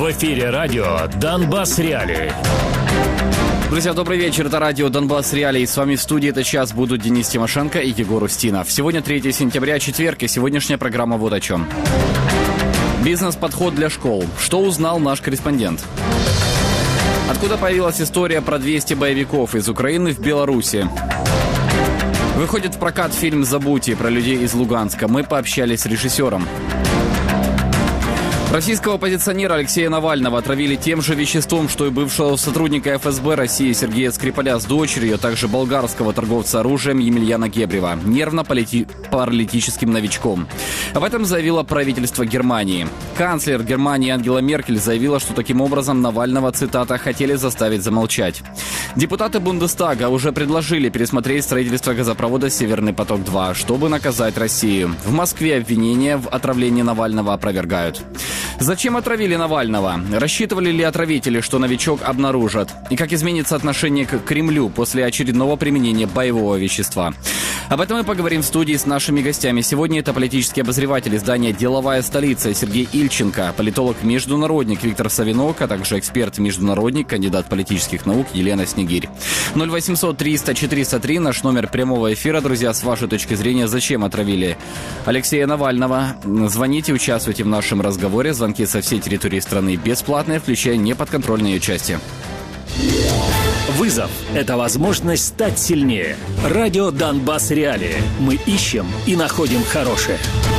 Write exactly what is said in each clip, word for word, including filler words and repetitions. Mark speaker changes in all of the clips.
Speaker 1: В эфире радио «Донбасс Реалии».
Speaker 2: Друзья, добрый вечер. Это радио «Донбасс Реалии». С вами в студии этот час будут Денис Тимошенко и Егор Устинов. Сегодня третьего сентября, четверг, и сегодняшняя программа вот о чем. Бизнес-подход для школ. Что узнал наш корреспондент? Откуда появилась история про двести боевиков из Украины в Беларуси? Выходит в прокат фильм «Забудьте» про людей из Луганска. Мы пообщались с режиссером. Российского оппозиционера Алексея Навального отравили тем же веществом, что и бывшего сотрудника эф эс бэ России Сергея Скрипаля с дочерью, а также болгарского торговца оружием Емельяна Гебрева, нервно-паралитическим новичком. Об этом заявило правительство Германии. Канцлер Германии Ангела Меркель заявила, что таким образом Навального, цитата, хотели заставить замолчать. Депутаты Бундестага уже предложили пересмотреть строительство газопровода «Северный поток-два», чтобы наказать Россию. В Москве обвинения в отравлении Навального опровергают. Зачем отравили Навального? Рассчитывали ли отравители, что новичок обнаружат? И как изменится отношение к Кремлю после очередного применения боевого вещества? Об этом мы поговорим в студии с нашими гостями. Сегодня это политический обозреватель издания «Деловая столица» Сергей Ильченко, политолог-международник Виктор Савинок, а также эксперт-международник, кандидат политических наук Елена Снегирь. ноль восемьсот триста четыреста три наш номер прямого эфира. Друзья, с вашей точки зрения, зачем отравили Алексея Навального? Звоните, участвуйте в нашем разговоре. Звонки со всей территории страны бесплатные, включая неподконтрольные части.
Speaker 1: Вызов – это возможность стать сильнее. Радио «Донбасс Реалии». Мы ищем и находим хорошее.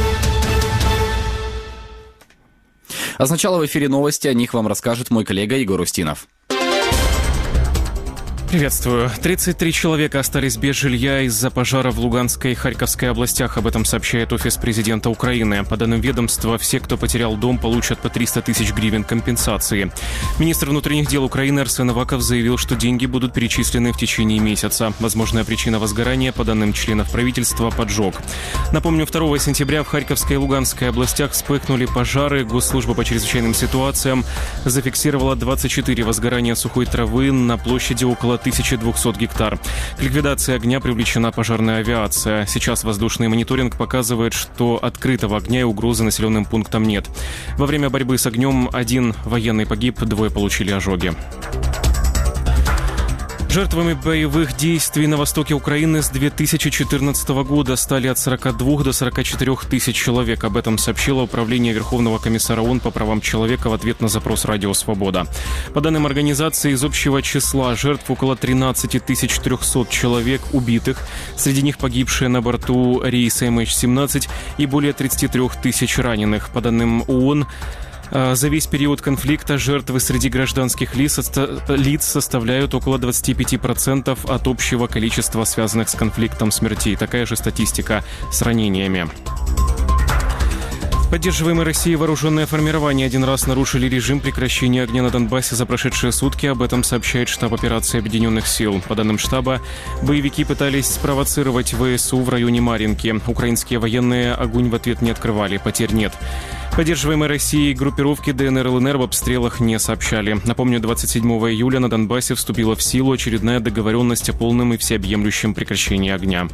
Speaker 2: А сначала в эфире новости. О них вам расскажет мой коллега Егор Устинов.
Speaker 3: Приветствую. тридцать три человека остались без жилья из-за пожара в Луганской и Харьковской областях. Об этом сообщает Офис президента Украины. По данным ведомства, все, кто потерял дом, получат по триста тысяч гривен компенсации. Министр внутренних дел Украины Арсен Аваков заявил, что деньги будут перечислены в течение месяца. Возможная причина возгорания, по данным членов правительства, поджог. Напомню, второго сентября в Харьковской и Луганской областях вспыхнули пожары. Госслужба по чрезвычайным ситуациям зафиксировала двадцать четыре возгорания сухой травы на площади около тысяча двести гектар. К ликвидации огня привлечена пожарная авиация. Сейчас воздушный мониторинг показывает, что открытого огня и угрозы населенным пунктам нет. Во время борьбы с огнем один военный погиб, двое получили ожоги. Жертвами боевых действий на востоке Украины с две тысячи четырнадцатого года стали от сорока двух до сорока четырёх тысяч человек. Об этом сообщило Управление Верховного комиссара ООН по правам человека в ответ на запрос «Радио Свобода». По данным организации, из общего числа жертв около тринадцать тысяч триста человек убитых, среди них погибшие на борту рейса эм эйч семнадцать и более тридцать три тысячи раненых. По данным ООН, за весь период конфликта жертвы среди гражданских лиц, лиц составляют около двадцать пять процентов от общего количества связанных с конфликтом смертей. Такая же статистика с ранениями. Поддерживаемые Россией вооруженные формирования один раз нарушили режим прекращения огня на Донбассе за прошедшие сутки. Об этом сообщает штаб операции Объединенных сил. По данным штаба, боевики пытались спровоцировать вэ эс у в районе Марьинки. Украинские военные огонь в ответ не открывали, потерь нет. Поддерживаемые Россией группировки дэ эн эр эл эн эр об обстрелах не сообщали. Напомню, двадцать седьмого июля на Донбассе вступила в силу очередная договоренность о полном и всеобъемлющем прекращении огня.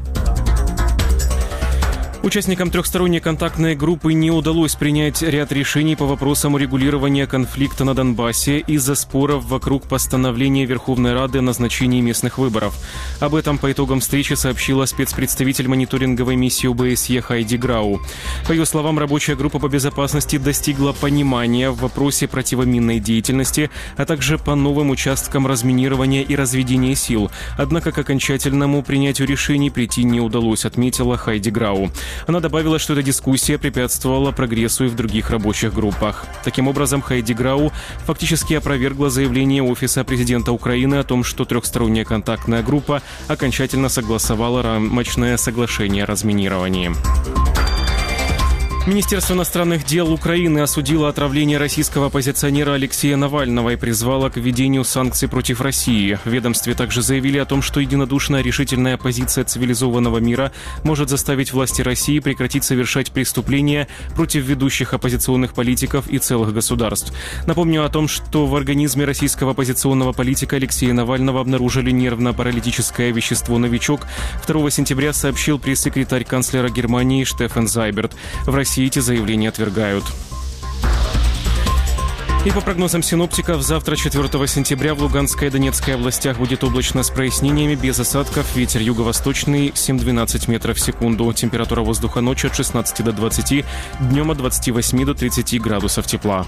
Speaker 3: Участникам трехсторонней контактной группы не удалось принять ряд решений по вопросам урегулирования конфликта на Донбассе из-за споров вокруг постановления Верховной Рады о назначении местных выборов. Об этом по итогам встречи сообщила спецпредставитель мониторинговой миссии о бэ эс е Хайди Грау. По ее словам, рабочая группа по безопасности достигла понимания в вопросе противоминной деятельности, а также по новым участкам разминирования и разведения сил. Однако к окончательному принятию решений прийти не удалось, отметила Хайди Грау. Она добавила, что эта дискуссия препятствовала прогрессу и в других рабочих группах. Таким образом, Хайди Грау фактически опровергла заявление Офиса президента Украины о том, что трехсторонняя контактная группа окончательно согласовала рамочное соглашение о разминировании. Министерство иностранных дел Украины осудило отравление российского оппозиционера Алексея Навального и призвало к введению санкций против России. В ведомстве также заявили о том, что единодушная решительная позиция цивилизованного мира может заставить власти России прекратить совершать преступления против ведущих оппозиционных политиков и целых государств. Напомню о том, что в организме российского оппозиционного политика Алексея Навального обнаружили нервно-паралитическое вещество «Новичок». второго сентября сообщил пресс-секретарь канцлера Германии Штефан Зайберт. В России эти заявления отвергают. И по прогнозам синоптиков, завтра, четвёртого сентября, в Луганской и Донецкой областях будет облачно с прояснениями, без осадков, ветер юго-восточный семь-двенадцать метров в секунду. Температура воздуха ночью от шестнадцати до двадцати, днем от двадцати восьми до тридцати градусов тепла.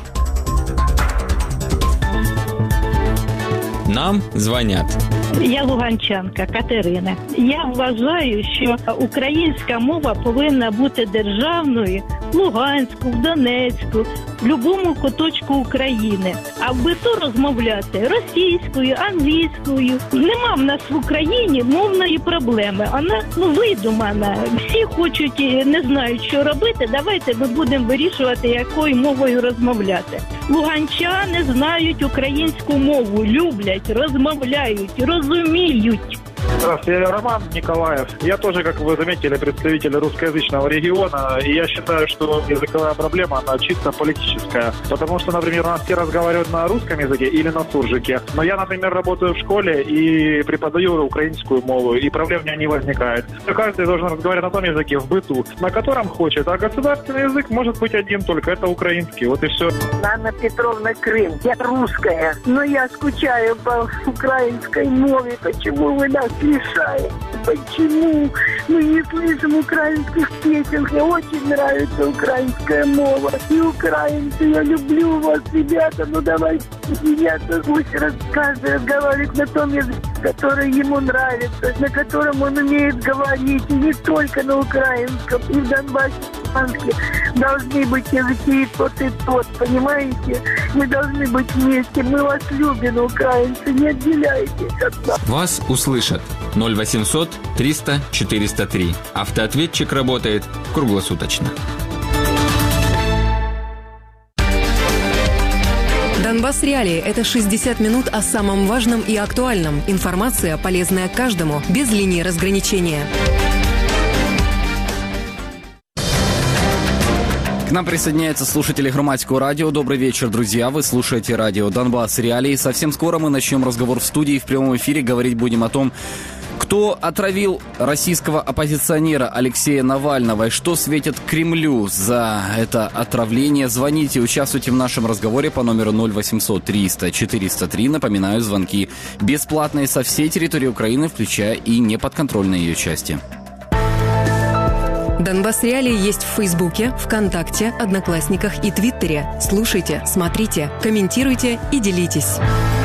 Speaker 4: Нам звонят.
Speaker 5: Я луганчанка Катерина. Я вважаю, що українська мова повинна бути державною в Луганську, в Донецьку, в будь-якому куточку України. А в биту розмовляти російською, англійською. Нема в нас в Україні мовної проблеми. Вона, ну, видумана. Всі хочуть, не знають, що робити. Давайте ми будемо вирішувати, якою мовою розмовляти. Луганчани знають українську мову, люблять, розмовляють, розуміють.
Speaker 6: Здравствуйте, я Роман Николаев. Я тоже, как вы заметили, представитель русскоязычного региона. И я считаю, что языковая проблема, она чисто политическая. Потому что, например, у нас все разговаривают на русском языке или на суржике. Но я, например, работаю в школе и преподаю украинскую мову, и проблем у меня не возникает. Каждый должен разговаривать на том языке в быту, на котором хочет. А государственный язык может быть один только, это украинский. Вот и все.
Speaker 7: Анна Петровна, Крым. Я русская, но я скучаю по украинской мове. Почему вы нас лишаете? Почему мы не слышим украинских песен? Мне очень нравится украинская мова. И украинцы, я люблю вас, ребята, ну давайте ребята, пусть раз, каждый разговаривает на том языке, который ему нравится, на котором он умеет говорить, и не только на украинском. И в Донбассе, в Луганске должны быть языки и тот, и тот, понимаете? Мы должны быть вместе, мы вас любим, украинцы, не отделяйтесь от нас.
Speaker 4: Вас услышат. ноль восемьсот триста четыреста три. Автоответчик работает круглосуточно.
Speaker 8: Донбасс Реалии – это шестьдесят минут о самом важном и актуальном. Информация, полезная каждому, без линии разграничения.
Speaker 2: К нам присоединяются слушатели Громадского радио. Добрый вечер, друзья. Вы слушаете радио «Донбасс Реалии». Совсем скоро мы начнем разговор в студии. В прямом эфире говорить будем о том, кто отравил российского оппозиционера Алексея Навального и что светит Кремлю за это отравление. Звоните, участвуйте в нашем разговоре по номеру ноль восемьсот триста четыреста три. Напоминаю, звонки бесплатные со всей территории Украины, включая и неподконтрольные ее части.
Speaker 8: Донбасс Реалии есть в Фейсбуке, ВКонтакте, Одноклассниках и Твиттере. Слушайте, смотрите, комментируйте и делитесь.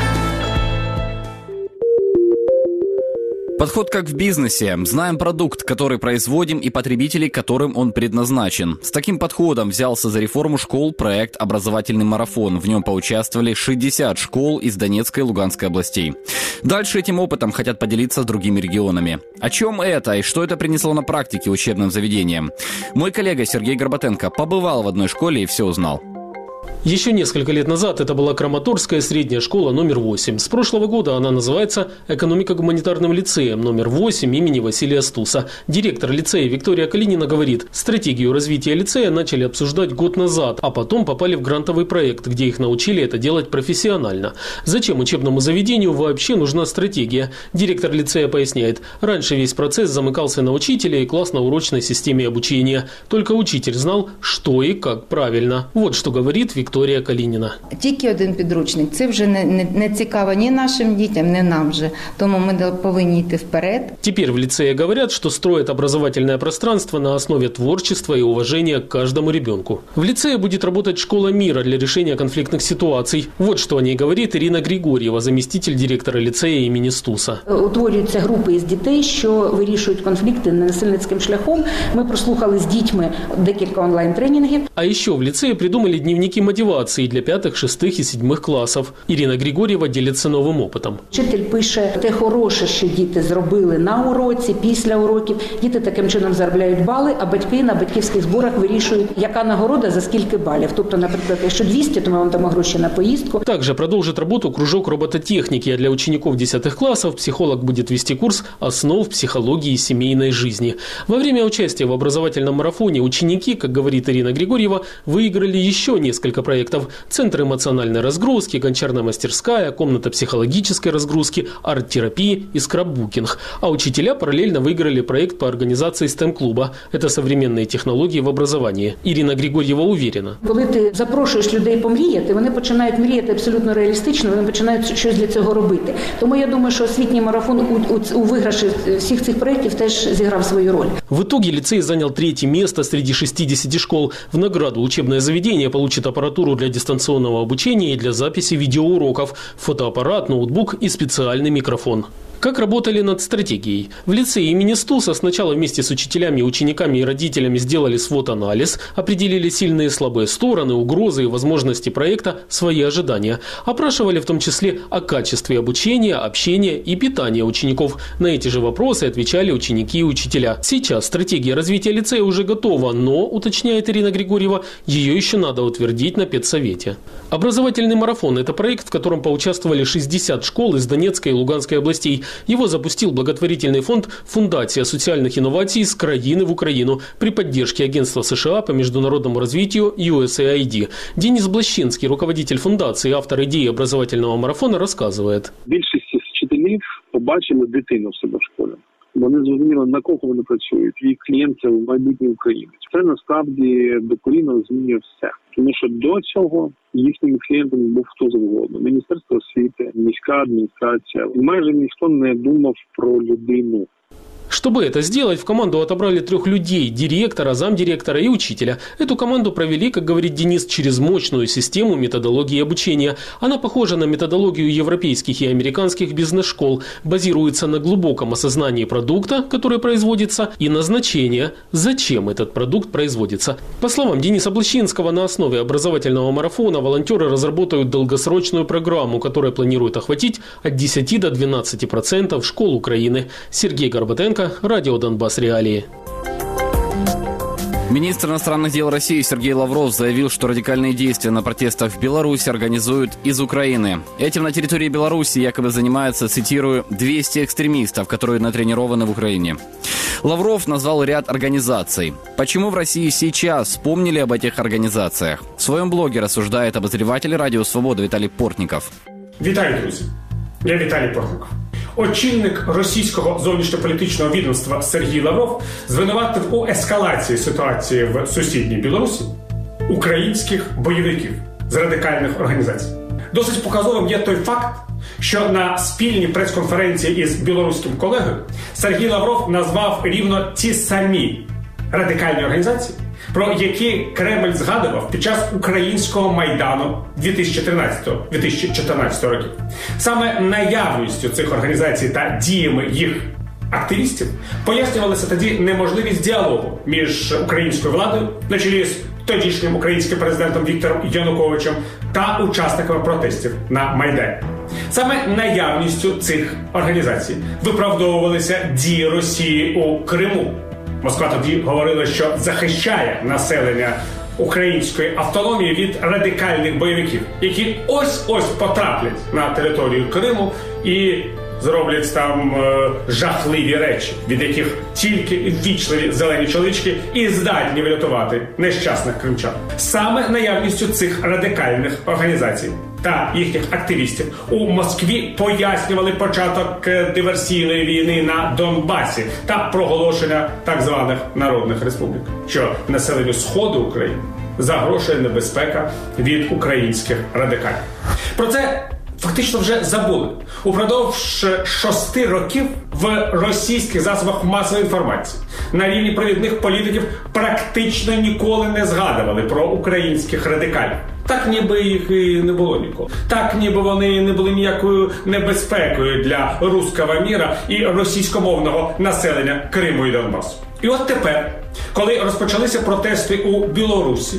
Speaker 2: Подход как в бизнесе. Знаем продукт, который производим, и потребителей, которым он предназначен. С таким подходом взялся за реформу школ проект «Образовательный марафон». В нем поучаствовали шестьдесят школ из Донецкой и Луганской областей. Дальше этим опытом хотят поделиться с другими регионами. О чем это и что это принесло на практике учебным заведениям? Мой коллега Сергей Горбатенко побывал в одной школе и все узнал.
Speaker 9: Еще несколько лет назад это была Краматорская средняя школа номер восемь. С прошлого года она называется экономико-гуманитарным лицеем номер восемь имени Василия Стуса. Директор лицея Виктория Калинина говорит, стратегию развития лицея начали обсуждать год назад, а потом попали в грантовый проект, где их научили это делать профессионально. Зачем учебному заведению вообще нужна стратегия? Директор лицея поясняет, раньше весь процесс замыкался на учителе и классно-урочной системе обучения. Только учитель знал, что и как правильно. Вот что говорит Виктория Вікторія Калініна.
Speaker 10: Тільки один підручник. Це вже не, не, не цікаво ні нашим дітям, ні нам же. Тому ми повинні йти вперед.
Speaker 9: Теперь в лицее говорят, что строят образовательное пространство на основе творчества и уважения к каждому ребенку. В лицее будет работать школа мира для решения конфликтных ситуаций. Вот что о ней говорит Ирина Григорьева, заместитель директора лицея імені Стуса.
Speaker 11: Утворюються групи із дітей, що вирішують конфлікти ненасильницьким шляхом. Ми прослухали з дітьми декілька онлайн-тренінгів.
Speaker 9: А еще в лицее придумали дневники мотивации для пятых, шестых и седьмых классов. Ирина Григорьева делится новым опытом.
Speaker 11: Вчитель пише те хороше, що діти зробили на уроці, після уроків. Діти таким чином заробляють бали, а батьки на батьківських зборах вирішують, яка нагорода за скільки балів. Тобто, наприклад, якщо двісті, то ми вам дамо гроші на поїздку.
Speaker 9: Также продолжит работу кружок робототехники, а для учеников десятых классов психолог будет вести курс «Основ психологии семейной жизни». Во время участия в образовательном марафоне ученики, как говорит Ирина Григорьева, выиграли еще несколько проектов – Центр эмоциональной разгрузки, гончарная мастерская, комната психологической разгрузки, арт-терапии и скраббукинг. А учителя параллельно выиграли проект по организации стем-клуба. Это современные технологии в образовании. Ирина Григорьева уверена.
Speaker 11: Коли ти запрошуєш людей помріяти, вони починають мріяти абсолютно реалістично, вони починають щось для цього робити. Тому я думаю, що освітній марафон у, у, у виграші всіх цих проєктів теж зіграв свою роль.
Speaker 9: В итоге лицей занял третье место среди шестидесяти школ. В награду учебное заведение получит аппаратуру для дистанционного обучения и для записи видеоуроков, фотоаппарат, ноутбук и специальный микрофон. Как работали над стратегией? В лицее имени Стуса сначала вместе с учителями, учениками и родителями сделали свод-анализ, определили сильные и слабые стороны, угрозы и возможности проекта, свои ожидания. Опрашивали в том числе о качестве обучения, общения и питания учеников. На эти же вопросы отвечали ученики и учителя. Сейчас стратегия развития лицея уже готова, но, уточняет Ирина Григорьева, ее еще надо утвердить на педсовете. Образовательный марафон – это проект, в котором поучаствовали шестьдесят школ из Донецкой и Луганской областей. Его запустил благотворительный фонд «Фундация социальных инноваций с краины в Украину» при поддержке Агентства США по международному развитию ю эс эй ай ди. Денис Блащинский, руководитель фундации, автор идеи образовательного марафона, рассказывает.
Speaker 12: Більшість вчителів побачили дитину в себе в школі. Вони зрозуміли, на кого вони працюють, і клієнт – це майбутній українець. Це насправді докорінно змінює все. Тому що до цього їхніми клієнтами був хто завгодно. Міністерство освіти, міська адміністрація. І майже ніхто не думав про людину.
Speaker 9: Чтобы это сделать, в команду отобрали трех людей – директора, замдиректора и учителя. Эту команду провели, как говорит Денис, через мощную систему методологии обучения. Она похожа на методологию европейских и американских бизнес-школ, базируется на глубоком осознании продукта, который производится, и назначения, зачем этот продукт производится. По словам Дениса Блащинского, на основе образовательного марафона волонтеры разработают долгосрочную программу, которая планирует охватить от десяти до двенадцати процентов школ Украины. Сергей Горбатенко, Радио Донбасс Реалии.
Speaker 2: Министр иностранных дел России Сергей Лавров заявил, что радикальные действия на протестах в Беларуси организуют из Украины. Этим на территории Беларуси якобы занимаются, цитирую, двести экстремистов, которые натренированы в Украине. Лавров назвал ряд организаций. Почему в России сейчас вспомнили об этих организациях? В своем блоге рассуждает обозреватель Радио Свобода Виталий Портников.
Speaker 13: Вітаю, друзі. Я Віталій Портников. Очільник російського зовнішньополітичного відомства Сергій Лавров звинуватив у ескалації ситуації в сусідній Білорусі українських бойовиків з радикальних організацій. Досить показовим є той факт, що на спільній прес-конференції із білоруським колегою Сергій Лавров назвав рівно ті самі радикальні організації, про які Кремль згадував під час українського Майдану дві тисячі тринадцятого - дві тисячі чотирнадцятого років. Саме наявністю цих організацій та діями їх активістів пояснювалася тоді неможливість діалогу між українською владою на чолі з тодішнім українським президентом Віктором Януковичем та учасниками протестів на Майдані. Саме наявністю цих організацій виправдовувалися дії Росії у Криму. Москва тоді говорила, що захищає населення української автономії від радикальних бойовиків, які ось-ось потраплять на територію Криму і зроблять там е, жахливі речі, від яких тільки ввічливі зелені чоловічки і здатні врятувати нещасних кримчан. Саме наявністю цих радикальних організацій та їхніх активістів у Москві пояснювали початок диверсійної війни на Донбасі та проголошення так званих народних республік, що населенню Сходу України загрожує небезпека від українських радикалів. Про це фактично вже забули. Упродовж шести років в російських засобах масової інформації на рівні провідних політиків практично ніколи не згадували про українських радикалів. Так ніби їх і не було ніколи. Так ніби вони не були ніякою небезпекою для руського міра і російськомовного населення Криму і Донбасу. І от тепер, коли розпочалися протести у Білорусі,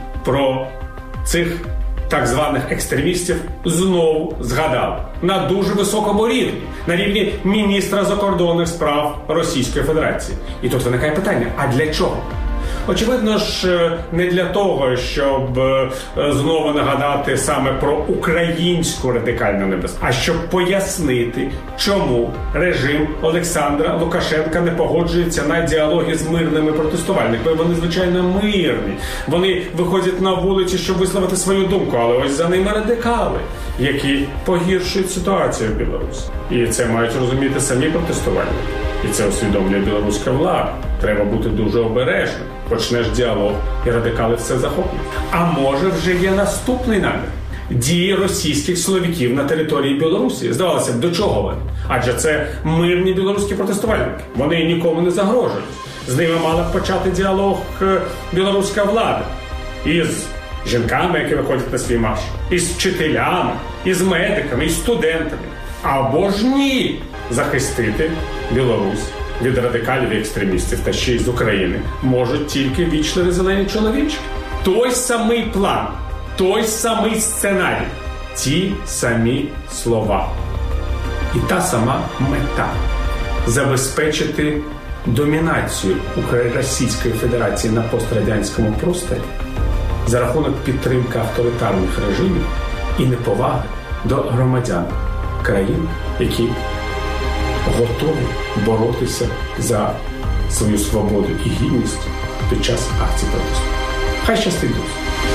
Speaker 13: про цих так званих екстремістів знову згадали на дуже високому рівні, на рівні міністра закордонних справ Російської Федерації. І тут виникає питання, а для чого? Очевидно ж, не для того, щоб знову нагадати саме про українську радикальну небезпеку, а щоб пояснити, чому режим Олександра Лукашенка не погоджується на діалоги з мирними протестувальниками. Вони, звичайно, мирні. Вони виходять на вулиці, щоб висловити свою думку, але ось за ними радикали, які погіршують ситуацію в Білорусі. І це мають розуміти самі протестувальники. І це усвідомлює білоруська влада. Треба бути дуже обережним. Почнеш діалог, і радикали все захоплять. А може вже є наступний намір? Дії російських силовиків на території Білорусі. Здавалося б, до чого вони? Адже це мирні білоруські протестувальники. Вони нікому не загрожують. З ними мала б почати діалог білоруська влада. Із жінками, які виходять на свій марш, із вчителями, із медиками, із студентами. Або ж ні, захистити Білорусь від радикалів і екстремістів, та ще й з України, можуть тільки вічливі зелені чоловічки. Той самий план, той самий сценарій, ті самі слова. І та сама мета – забезпечити домінацію Російської Федерації на пострадянському просторі за рахунок підтримки авторитарних режимів і неповаги до громадян країн, які готові боротися за свою свободу і гідність під час акцій протесту. Хай щастить, друзі!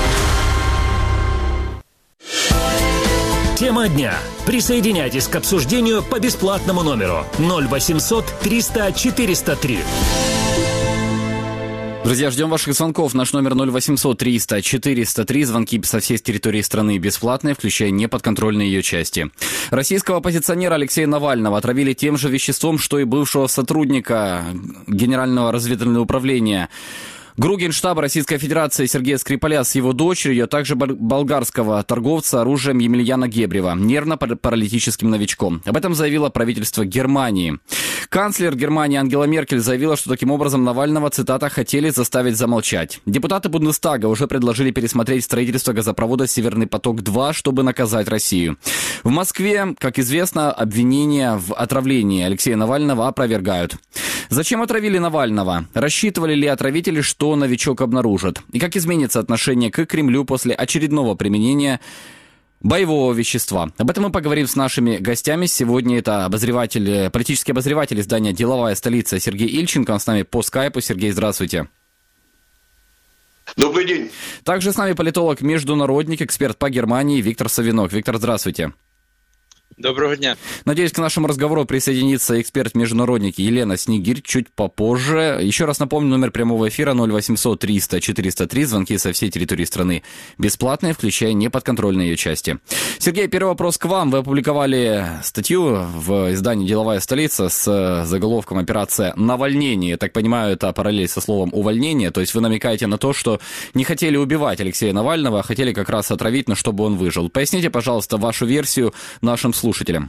Speaker 1: Тема дня. Присоединяйтесь к обсуждению по бесплатному номеру ноль восемьсот триста четыреста три.
Speaker 2: Друзья, ждем ваших звонков. Наш номер ноль восемьсот триста четыреста три. Звонки со всей территории страны бесплатные, включая неподконтрольные ее части. Российского оппозиционера Алексея Навального отравили тем же веществом, что и бывшего сотрудника Генерального разведывательного управления ГРУ Генштаба Российской Федерации Сергея Скрипаля с его дочерью, а также болгарского торговца оружием Емельяна Гебрева, нервно-паралитическим новичком. Об этом заявило правительство Германии. Канцлер Германии Ангела Меркель заявила, что таким образом Навального, цитата, хотели заставить замолчать. Депутаты Бундестага уже предложили пересмотреть строительство газопровода «Северный поток-два», чтобы наказать Россию. В Москве, как известно, обвинения в отравлении Алексея Навального опровергают. Зачем отравили Навального? Рассчитывали ли отравители, что новичок обнаружит? И как изменится отношение к Кремлю после очередного применения боевого вещества? Об этом мы поговорим с нашими гостями. Сегодня это обозреватель, политический обозреватель издания «Деловая столица» Сергей Ильченко. Он с нами по скайпу. Сергей, здравствуйте.
Speaker 14: Добрый день.
Speaker 2: Также с нами политолог-международник, эксперт по Германии Виктор Савинок. Виктор, здравствуйте.
Speaker 14: Доброго дня.
Speaker 2: Надеюсь, к нашему разговору присоединится эксперт-международник Елена Снегирь чуть попозже. Еще раз напомню, номер прямого эфира ноль восемьсот триста четыреста три. Звонки со всей территории страны бесплатные, включая неподконтрольные ее части. Сергей, первый вопрос к вам. Вы опубликовали статью в издании «Деловая столица» с заголовком «Операция навальнение». Я так понимаю, это параллель со словом «увольнение». То есть вы намекаете на то, что не хотели убивать Алексея Навального, а хотели как раз отравить, но чтобы он выжил. Поясните, пожалуйста, вашу версию нашим слушателям.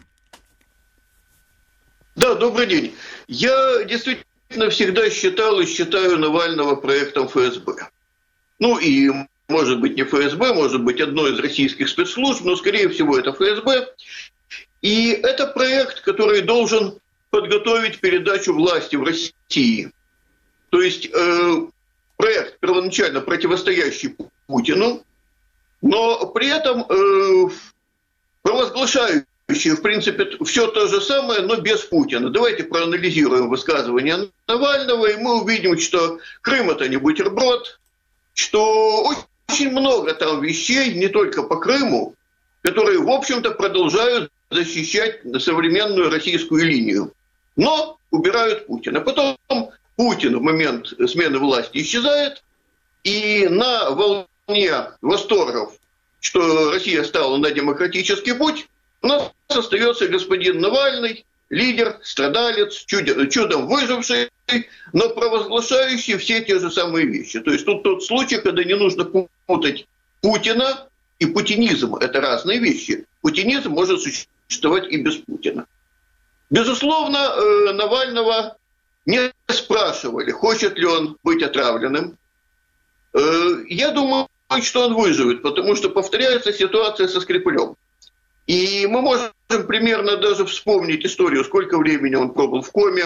Speaker 14: Да, добрый день. Я действительно всегда считал и считаю Навального проектом эф эс бэ. Ну и, может быть, не эф эс бэ, может быть, одной из российских спецслужб, но, скорее всего, это эф эс бэ. И это проект, который должен подготовить передачу власти в России. То есть э, проект, первоначально противостоящий Путину, но при этом э, провозглашающий, в принципе, все то же самое, но без Путина. Давайте проанализируем высказывания Навального, и мы увидим, что Крым – это не бутерброд, что очень много там вещей, не только по Крыму, которые, в общем-то, продолжают защищать современную российскую линию. Но убирают Путина. Потом Путин в момент смены власти исчезает, и на волне восторгов, что Россия стала на демократический путь, у нас остается господин Навальный, лидер, страдалец, чудо, чудом выживший, но провозглашающий все те же самые вещи. То есть тут тот случай, когда не нужно путать Путина и путинизм. Это разные вещи. Путинизм может существовать и без Путина. Безусловно, Навального не спрашивали, хочет ли он быть отравленным. Я думаю, что он выживет, потому что повторяется ситуация со Скрипалем. И мы можем примерно даже вспомнить историю, сколько времени он пробыл в коме.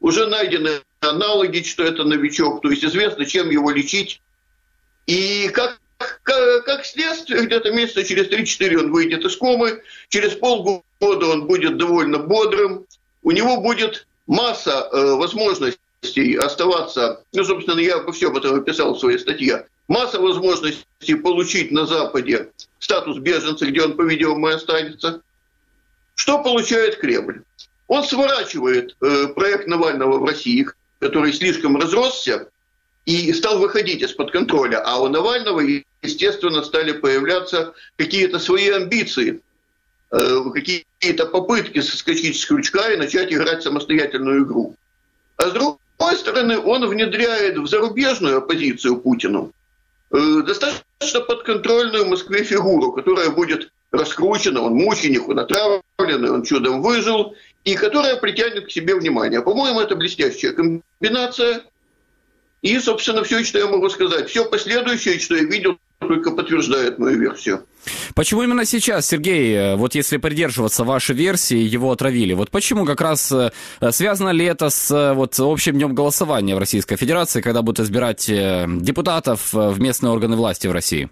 Speaker 14: уже найдены аналоги, что это новичок, то есть известно, чем его лечить. И как, как, как следствие, где-то месяца через три-четыре он выйдет из комы, через полгода он будет довольно бодрым, у него будет масса э, возможностей оставаться, ну, собственно, я обо всем этом описал в своей статье, масса возможностей получить на Западе статус беженца, где он, по-видимому, и останется. Что получает Кремль? Он сворачивает э, проект Навального в России, который слишком разросся и стал выходить из-под контроля, а у Навального, естественно, стали появляться какие-то свои амбиции, э, какие-то попытки соскочить с крючка и начать играть самостоятельную игру. А с другой стороны, он внедряет в зарубежную оппозицию Путину э, достаточно подконтрольную Москве фигуру, которая будет раскручена, он мученик, он отравленный, он чудом выжил, и которая притянет к себе внимание. По-моему, это блестящая комбинация. И, собственно, все, что я могу сказать. Все последующее, что я видел, только подтверждает мою версию.
Speaker 2: Почему именно сейчас, Сергей, вот если придерживаться вашей версии, его отравили? Вот почему как раз связано ли это с вот, общим днем голосования в Российской Федерации, когда будут избирать депутатов в местные органы власти в России?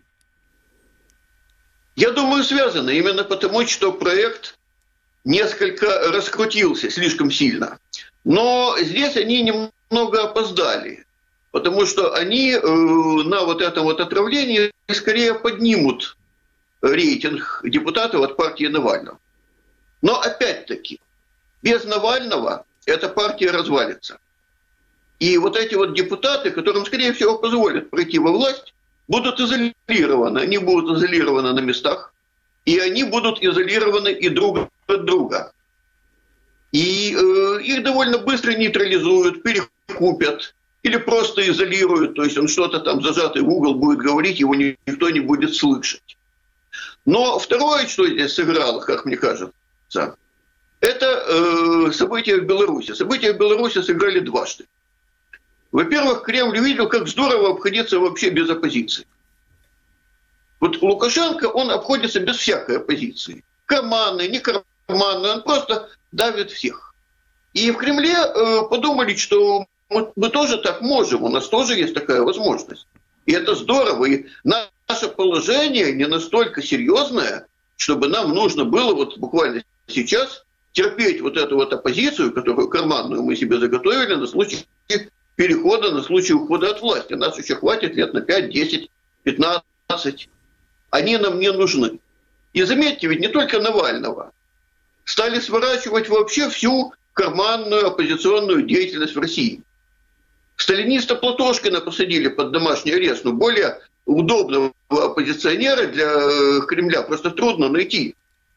Speaker 14: Я думаю, связано. Именно потому, что проект несколько раскрутился слишком сильно. Но здесь они немного опоздали. Потому что они э, на вот этом вот отравлении скорее поднимут рейтинг депутатов от партии Навального. Но опять-таки, без Навального эта партия развалится. И вот эти вот депутаты, которым, скорее всего, позволят пройти во власть, будут изолированы. Они будут изолированы на местах, и они будут изолированы и друг от друга. И э, их довольно быстро нейтрализуют, перекупят, или просто изолируют, то есть он что-то там зажатый в угол будет говорить, его никто не будет слышать. Но второе, что здесь сыграло, как мне кажется, это э, события в Беларуси. События в Беларуси сыграли дважды. Во-первых, Кремль увидел, как здорово обходиться вообще без оппозиции. Вот Лукашенко, он обходится без всякой оппозиции. Карманный, не карманный, он просто давит всех. И в Кремле э, подумали, что мы тоже так можем, у нас тоже есть такая возможность. И это здорово. И наше положение не настолько серьезное, чтобы нам нужно было вот буквально сейчас терпеть вот эту вот оппозицию, которую карманную мы себе заготовили на случай перехода, на случай ухода от власти. Нас еще хватит лет на пять, десять, пятнадцать. Они нам не нужны. И заметьте, ведь не только Навального. Стали сворачивать вообще всю карманную оппозиционную деятельность в России. Сталиниста Платошкина посадили под домашний арест, но более удобного оппозиционера для Кремля просто трудно найти.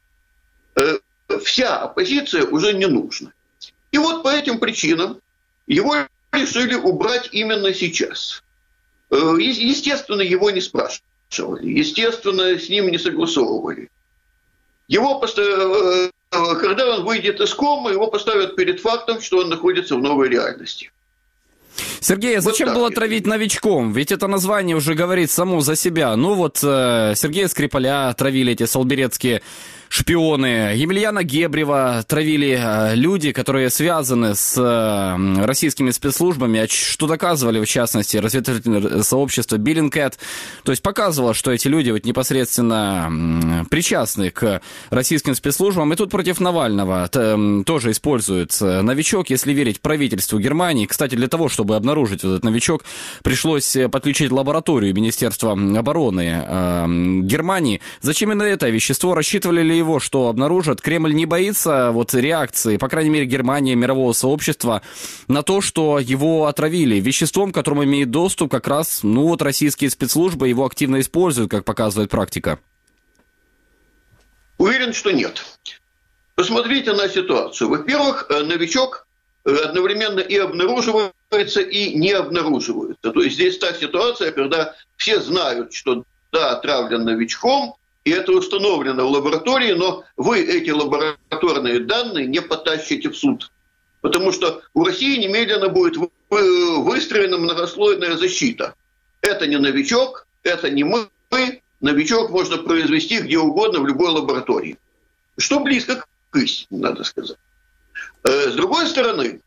Speaker 14: Вся оппозиция уже не нужна. И вот по этим причинам его решили убрать именно сейчас. Естественно, его не спрашивали, естественно, с ним не согласовывали. Его поставили, когда он выйдет из комы, его поставят перед фактом, что он находится в новой реальности.
Speaker 2: Сергей, а зачем вот было травить новичком? Ведь это название уже говорит само за себя. Ну вот э, Сергея Скрипаля травили эти солберецкие шпионы, Емельяна Гебрева травили э, люди, которые связаны с э, российскими спецслужбами, что доказывали, в частности, разведывательное сообщество Bellingcat. То есть показывало, что эти люди вот непосредственно э, причастны к российским спецслужбам. И тут против Навального э, тоже используют новичок, если верить правительству Германии. Кстати, для того, чтобы обнаружить вот этот новичок, пришлось подключить лабораторию Министерства обороны э, Германии. Зачем именно это вещество? Рассчитывали ли его, что обнаружат? Кремль не боится вот реакции, по крайней мере, Германии, мирового сообщества, на то, что его отравили веществом, к которому имеет доступ как раз, ну вот, российские спецслужбы его активно используют, как показывает практика.
Speaker 14: Уверен, что нет. Посмотрите на ситуацию. Во-первых, новичок одновременно и обнаруживается, и не обнаруживается. То есть здесь та ситуация, когда все знают, что да, отравлен новичком, и это установлено в лаборатории, но вы эти лабораторные данные не потащите в суд. Потому что у России немедленно будет выстроена многослойная защита. Это не новичок, это не мы. Новичок можно произвести где угодно в любой лаборатории. Что близко к истине, надо сказать. С другой стороны,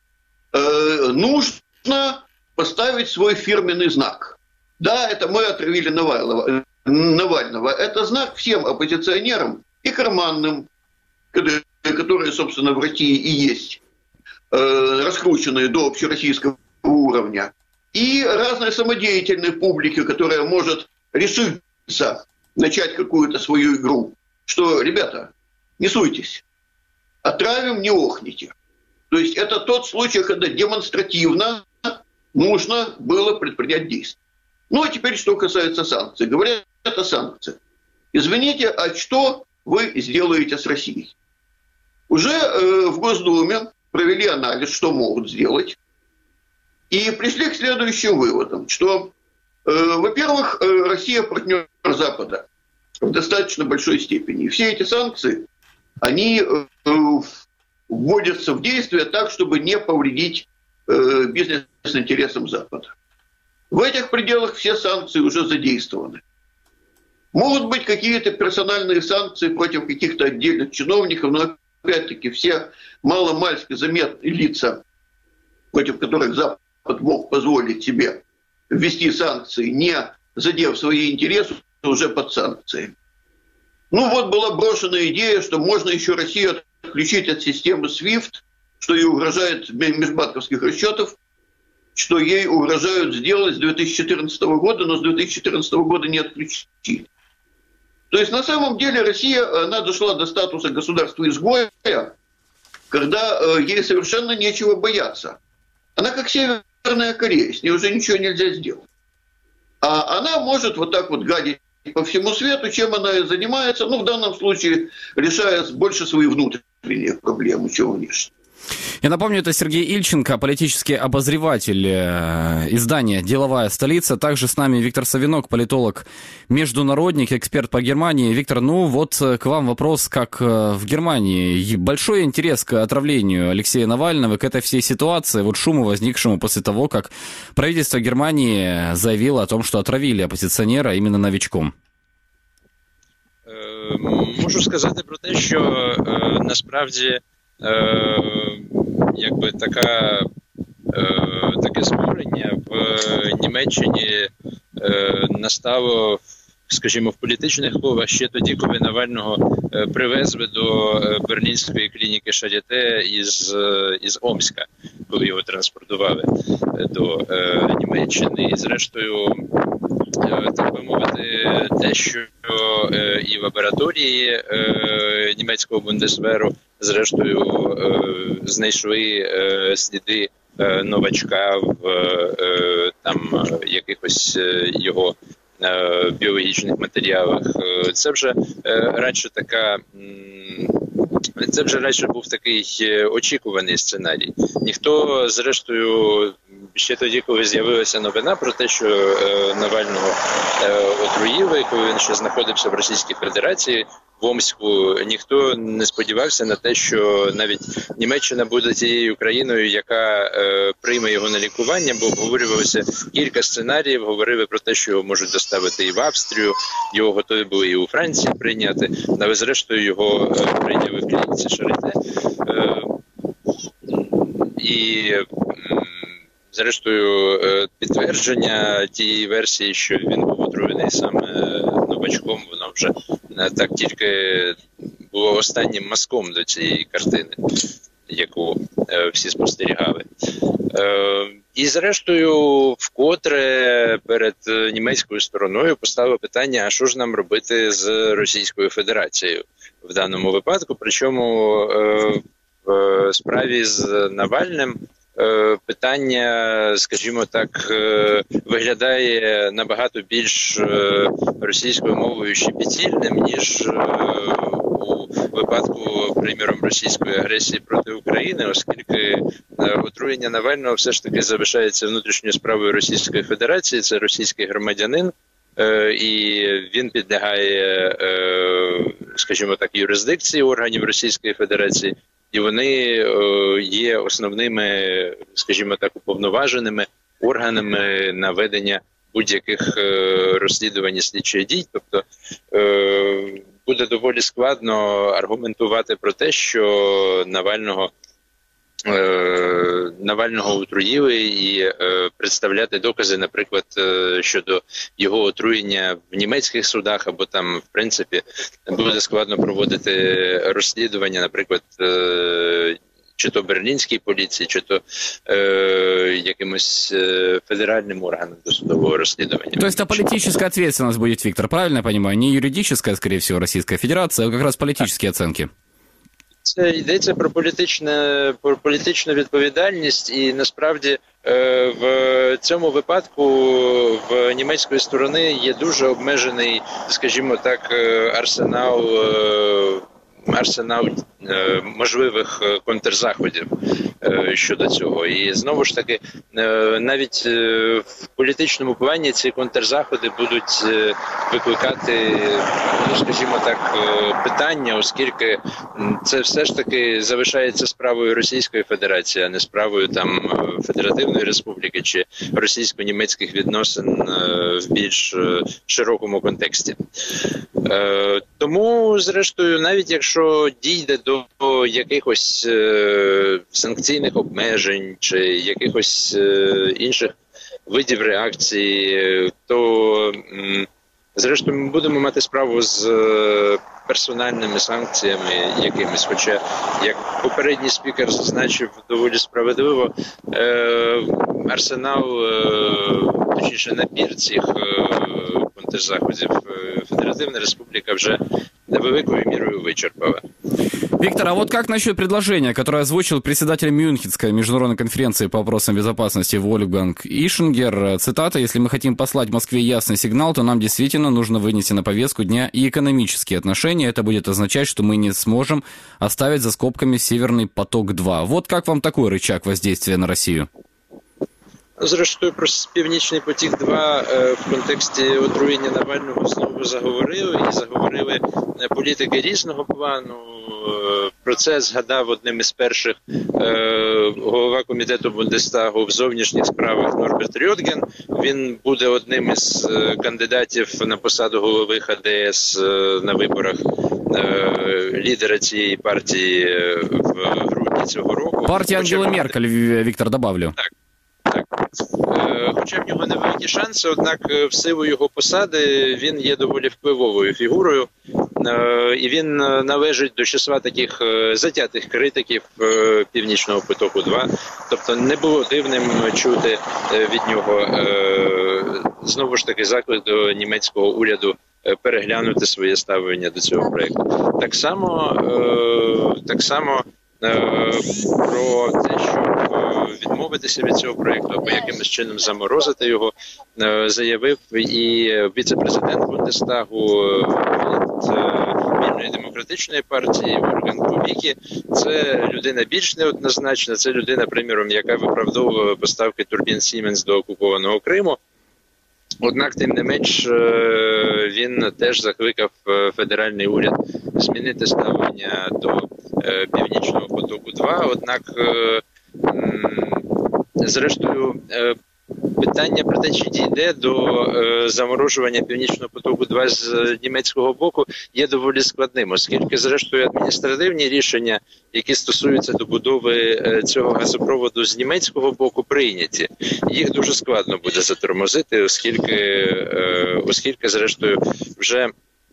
Speaker 14: э, нужно поставить свой фирменный знак. Да, это мы отравили Навального. Навального. Это знак всем оппозиционерам и карманным, которые, которые собственно, в России и есть, э, раскрученные до общероссийского уровня, и разной самодеятельной публике, которая может решиться начать какую-то свою игру, что, ребята, не суйтесь, отравим, не охните. То есть это тот случай, когда демонстративно нужно было предпринять действия. Ну, а теперь, что касается санкций. Говорят о санкциях. Извините, а что вы сделаете с Россией? Уже э, в Госдуме провели анализ, что могут сделать, и пришли к следующим выводам, что, э, во-первых, э, Россия партнер Запада в достаточно большой степени. И все эти санкции, они э, вводятся в действие так, чтобы не повредить э, бизнес-интересам Запада. В этих пределах все санкции уже задействованы. Могут быть какие-то персональные санкции против каких-то отдельных чиновников, но опять-таки все маломальски заметные лица, против которых Запад мог позволить себе ввести санкции, не задев свои интересы, уже под санкциями. Ну вот была брошена идея, что можно еще Россию отключить от системы свифт, что ей угрожает межбанковских расчетов, что ей угрожают сделать с две тысячи четырнадцатого года, но с две тысячи четырнадцатого года не отключили. То есть на самом деле Россия, она дошла до статуса государства-изгоя, когда э, ей совершенно нечего бояться. Она как Северная Корея, с ней уже ничего нельзя сделать. А она может вот так вот гадить по всему свету, чем она и занимается, ну в данном случае решая больше свои внутренние проблемы, чем внешние.
Speaker 2: Я напомню, это Сергей Ильченко, политический обозреватель издания «Деловая столица». Также с нами Виктор Савинок, политолог, международник, эксперт по Германии. Виктор, ну вот к вам вопрос, как в Германии. Большой интерес к отравлению Алексея Навального, к этой всей ситуации, вот шуму, возникшему после того, как правительство Германии заявило о том, что отравили оппозиционера именно новичком.
Speaker 15: Можу сказати про те, що насправді Е, якби така, е, таке створення в Німеччині е, настало, скажімо, в політичних колах ще тоді, коли Навального е, привезли до е, берлінської клініки Шаріте із, е, із Омська, коли його транспортували до е, Німеччини. І зрештою, е, так би мовити, те, що е, і лабораторії е, німецького Бундесверу зрештою е, знайшли е, сліди е, новачка в е, там якихось е, його е, біологічних матеріалах. Е, це вже е, радше така, це вже радше був такий очікуваний сценарій. Ніхто, зрештою, ще тоді, коли з'явилася новина про те, що е, Навального е, отруїли, коли він ще знаходився в Російській Федерації, в Омську, ніхто не сподівався на те, що навіть Німеччина буде тією країною, яка е, прийме його на лікування, бо обговорювалося кілька сценаріїв, говорили про те, що його можуть доставити і в Австрію, його готові були і у Франції прийняти, але зрештою його е, прийняли в клініці Шаріте. Е, і зрештою підтвердження тієї версії, що він був отруєний саме новачком, воно вже так тільки було останнім мазком до цієї картини, яку всі спостерігали. І зрештою, вкотре перед німецькою стороною поставило питання, а що ж нам робити з Російською Федерацією в даному випадку, причому в справі з Навальним питання, скажімо так, виглядає набагато більш російською мовою щепетільним, ніж у випадку, приміром, російської агресії проти України, оскільки отруєння Навального все ж таки залишається внутрішньою справою Російської Федерації, це російський громадянин, і він підлягає, скажімо так, юрисдикції органів Російської Федерації, і вони є основними, скажімо так, уповноваженими органами на ведення будь-яких розслідувань і слідчих дій. Тобто буде доволі складно аргументувати про те, що Навального Навального отруїли і представляти докази, наприклад, щодо його отруєння в німецьких судах, або там, в принципі, буде складно проводити розслідування, наприклад, чи то берлінській поліції, чи то э, якимось э, федеральным органам досудового расследования.
Speaker 2: То есть, а политическая ответственность будет, Виктор, правильно я понимаю? Не юридическая, скорее всего, Российская Федерация, а как раз политические оценки.
Speaker 15: Це йдеться про політичне, про політичну відповідальність, і насправді в цьому випадку в німецької сторони є дуже обмежений, скажімо так, арсенал арсенал е, можливих контрзаходів е, щодо цього. І знову ж таки, е, навіть е, в політичному плані ці контрзаходи будуть е, викликати, ну, скажімо так, е, питання, оскільки це все ж таки залишається справою Російської Федерації, а не справою там Федеративної Республіки чи російсько-німецьких відносин е, в більш е, широкому контексті. Е, тому, зрештою, навіть якщо Якщо дійде до якихось е, санкційних обмежень чи якихось е, інших видів реакції, то м, зрештою ми будемо мати справу з е, персональними санкціями якимись. Хоча, як попередній спікер зазначив доволі справедливо, е, арсенал, е, точніше набір цих е, контрзаходів Федеративна Республіка вже великою мірою вычерпала.
Speaker 2: Виктор, а вот как насчет предложения, которое озвучил председатель Мюнхенской международной конференции по вопросам безопасности Вольфганг Ишингер? Цитата: «Если мы хотим послать Москве ясный сигнал, то нам действительно нужно вынести на повестку дня и экономические отношения. Это будет означать, что мы не сможем оставить за скобками Северный поток-два». Вот как вам такой рычаг воздействия на Россию?
Speaker 15: Зрештою, про Північний потік-два в контексті отруєння Навального знову заговорили, і заговорили політики різного плану. Про це згадав одним із перших голова комітету Бундестагу в зовнішніх справах Норберт Рьотген. Він буде одним із кандидатів на посаду голови Ха Де Ес на виборах лідера цієї партії в грудні цього року.
Speaker 2: Партія Ангели Меркель, Віктор, добавлю.
Speaker 15: Так. Хоча в нього невеликі шанси, однак в силу його посади він є доволі впливовою фігурою, і він належить до числа таких затятих критиків Північного потоку-два. Тобто не було дивним чути від нього знову ж таки заклик до німецького уряду переглянути своє ставлення до цього проєкту. Так само, так само про те, щоб відмовитися від цього проєкту або якимось чином заморозити його, заявив і віце-президент Бундестагу від Вільної демократичної партії Вольфганг Кубікі. Це людина більш неоднозначна, це людина, приміром, яка виправдовувала поставки турбін Сіменс до окупованого Криму. Однак, тим не менш, він теж закликав федеральний уряд змінити ставлення до Північного потоку-два. Однак, зрештою, питання про те, чи дійде до заморожування Північного потоку-два з німецького боку, є доволі складним, оскільки, зрештою, адміністративні рішення, які стосуються добудови цього газопроводу з німецького боку, прийняті. Їх дуже складно буде затормозити, оскільки, оскільки зрештою, вже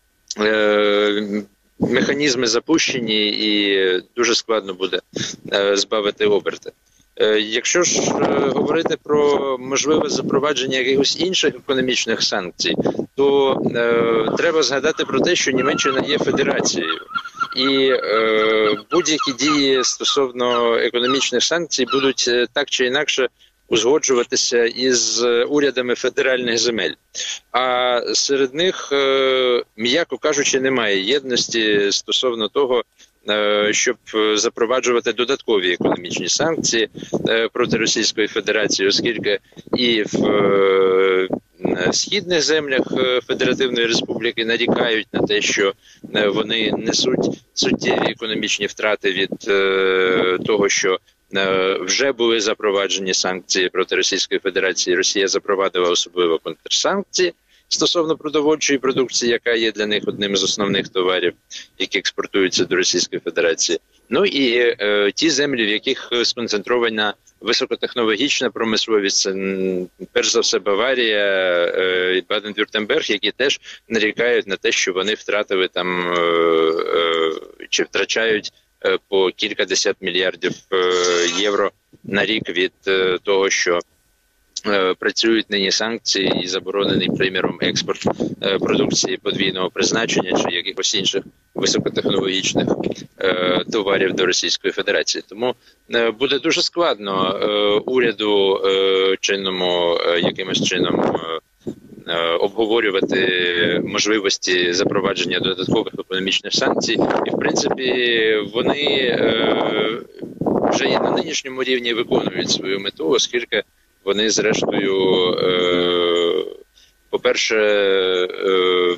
Speaker 15: механізми запущені і дуже складно буде збавити оберти. Якщо ж говорити про можливе запровадження якихось інших економічних санкцій, то е, треба згадати про те, що Німеччина є федерацією. І е, будь-які дії стосовно економічних санкцій будуть так чи інакше узгоджуватися із урядами федеральних земель. А серед них, е, м'яко кажучи, немає єдності стосовно того, щоб запроваджувати додаткові економічні санкції проти Російської Федерації, оскільки і в східних землях Федеративної Республіки нарікають на те, що вони несуть суттєві економічні втрати від того, що вже були запроваджені санкції проти Російської Федерації. Росія запровадила особливо контрсанкції стосовно продовольчої продукції, яка є для них одним з основних товарів, які експортуються до Російської Федерації. Ну і е, ті землі, в яких сконцентрована високотехнологічна промисловість, це перш за все Баварія, е, Баден-Вюртемберг, які теж нарікають на те, що вони втратили там е, е, чи втрачають е, по кількадесят мільярдів е, євро на рік від е, того, що працюють нині санкції і заборонений, приміром, експорт продукції подвійного призначення чи якихось інших високотехнологічних е, товарів до Російської Федерації. Тому е, буде дуже складно е, уряду е, чинному е, якимось чином е, обговорювати можливості запровадження додаткових економічних санкцій. І, в принципі, вони е, вже і на нинішньому рівні виконують свою мету, оскільки вони, зрештою, е, по-перше, е,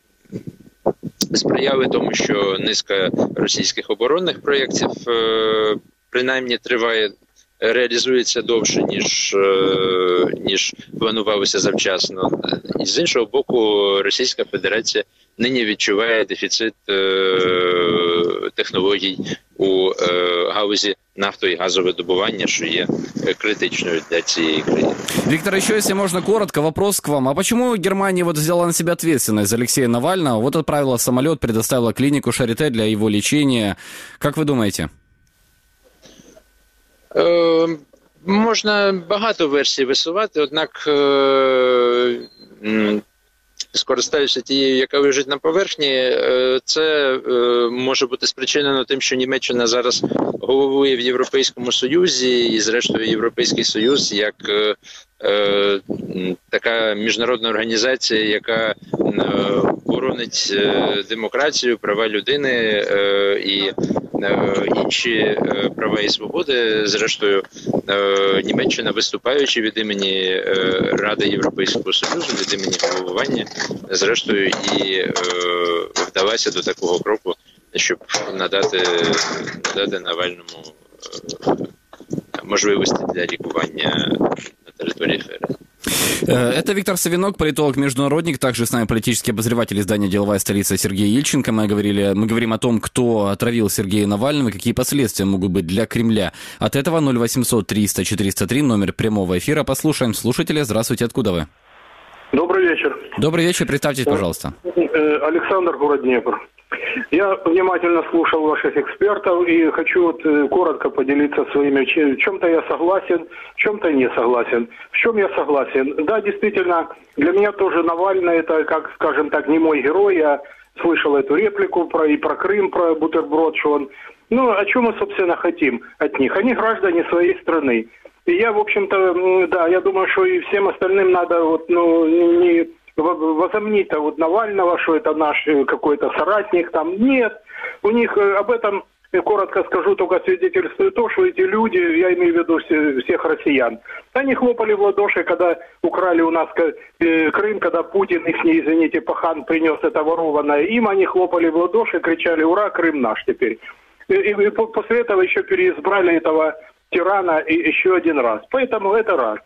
Speaker 15: сприяли тому, що низка російських оборонних проєктів, е, принаймні, триває, реалізується довше, ніж, е, ніж планувалося завчасно. І, з іншого боку, Російська Федерація нині відчуває дефіцит е, технологій у е, галузі нафто- и газовидобывания, что є критичною для цієї країни.
Speaker 2: Виктор, еще если можно коротко, вопрос к вам. А почему Германия вот взяла на себя ответственность за Алексея Навального? Вот отправила самолет, предоставила клинику Шарите для его лечения. Как вы думаете?
Speaker 15: Е, можна багато версій висувати, однак е, скористаюся тією, яка лежить на поверхні, це може бути спричинено тим, що Німеччина зараз головує в Європейському Союзі, і зрештою Європейський Союз як е, така міжнародна організація, яка боронить демократію, права людини е, і е, інші права і свободи. Зрештою, е, Німеччина, виступаючи від імені Ради Європейського Союзу, від імені головування, зрештою і е, вдалася до такого кроку, щоб надати, надати Навальному е, можливості для лікування на території ФРН.
Speaker 2: Это Виктор Савинок, политолог-международник, также с нами политический обозреватель издания «Деловая столица» Сергей Ильченко. Мы, говорили, мы говорим о том, кто отравил Сергея Навального, какие последствия могут быть для Кремля. От этого ноль восемьсот триста четыреста три, номер прямого эфира. Послушаем слушателя. Здравствуйте, откуда вы?
Speaker 16: Добрый вечер.
Speaker 2: Добрый вечер, представьтесь, пожалуйста.
Speaker 16: Александр, город Днепр. Я внимательно слушал ваших экспертов и хочу вот коротко поделиться своими. В чем-то я согласен, в чем-то не согласен. В чем я согласен? Да, действительно, для меня тоже Навальный это, как, скажем так, не мой герой. Я слышал эту реплику про, и про Крым, про бутерброд, что он... Ну, о чем мы, собственно, хотим от них? Они граждане своей страны. И я, в общем-то, да, я думаю, что и всем остальным надо вот, ну, не... возомнить-то вот Навального, что это наш какой-то соратник, там нет. У них об этом, коротко скажу, только свидетельствует то, что эти люди, я имею в виду всех россиян, они хлопали в ладоши, когда украли у нас Крым, когда Путин, их, извините, пахан принес это ворованное им, они хлопали в ладоши, кричали: «Ура, Крым наш теперь». И, и после этого еще переизбрали этого тирана и еще один раз. Поэтому это раз.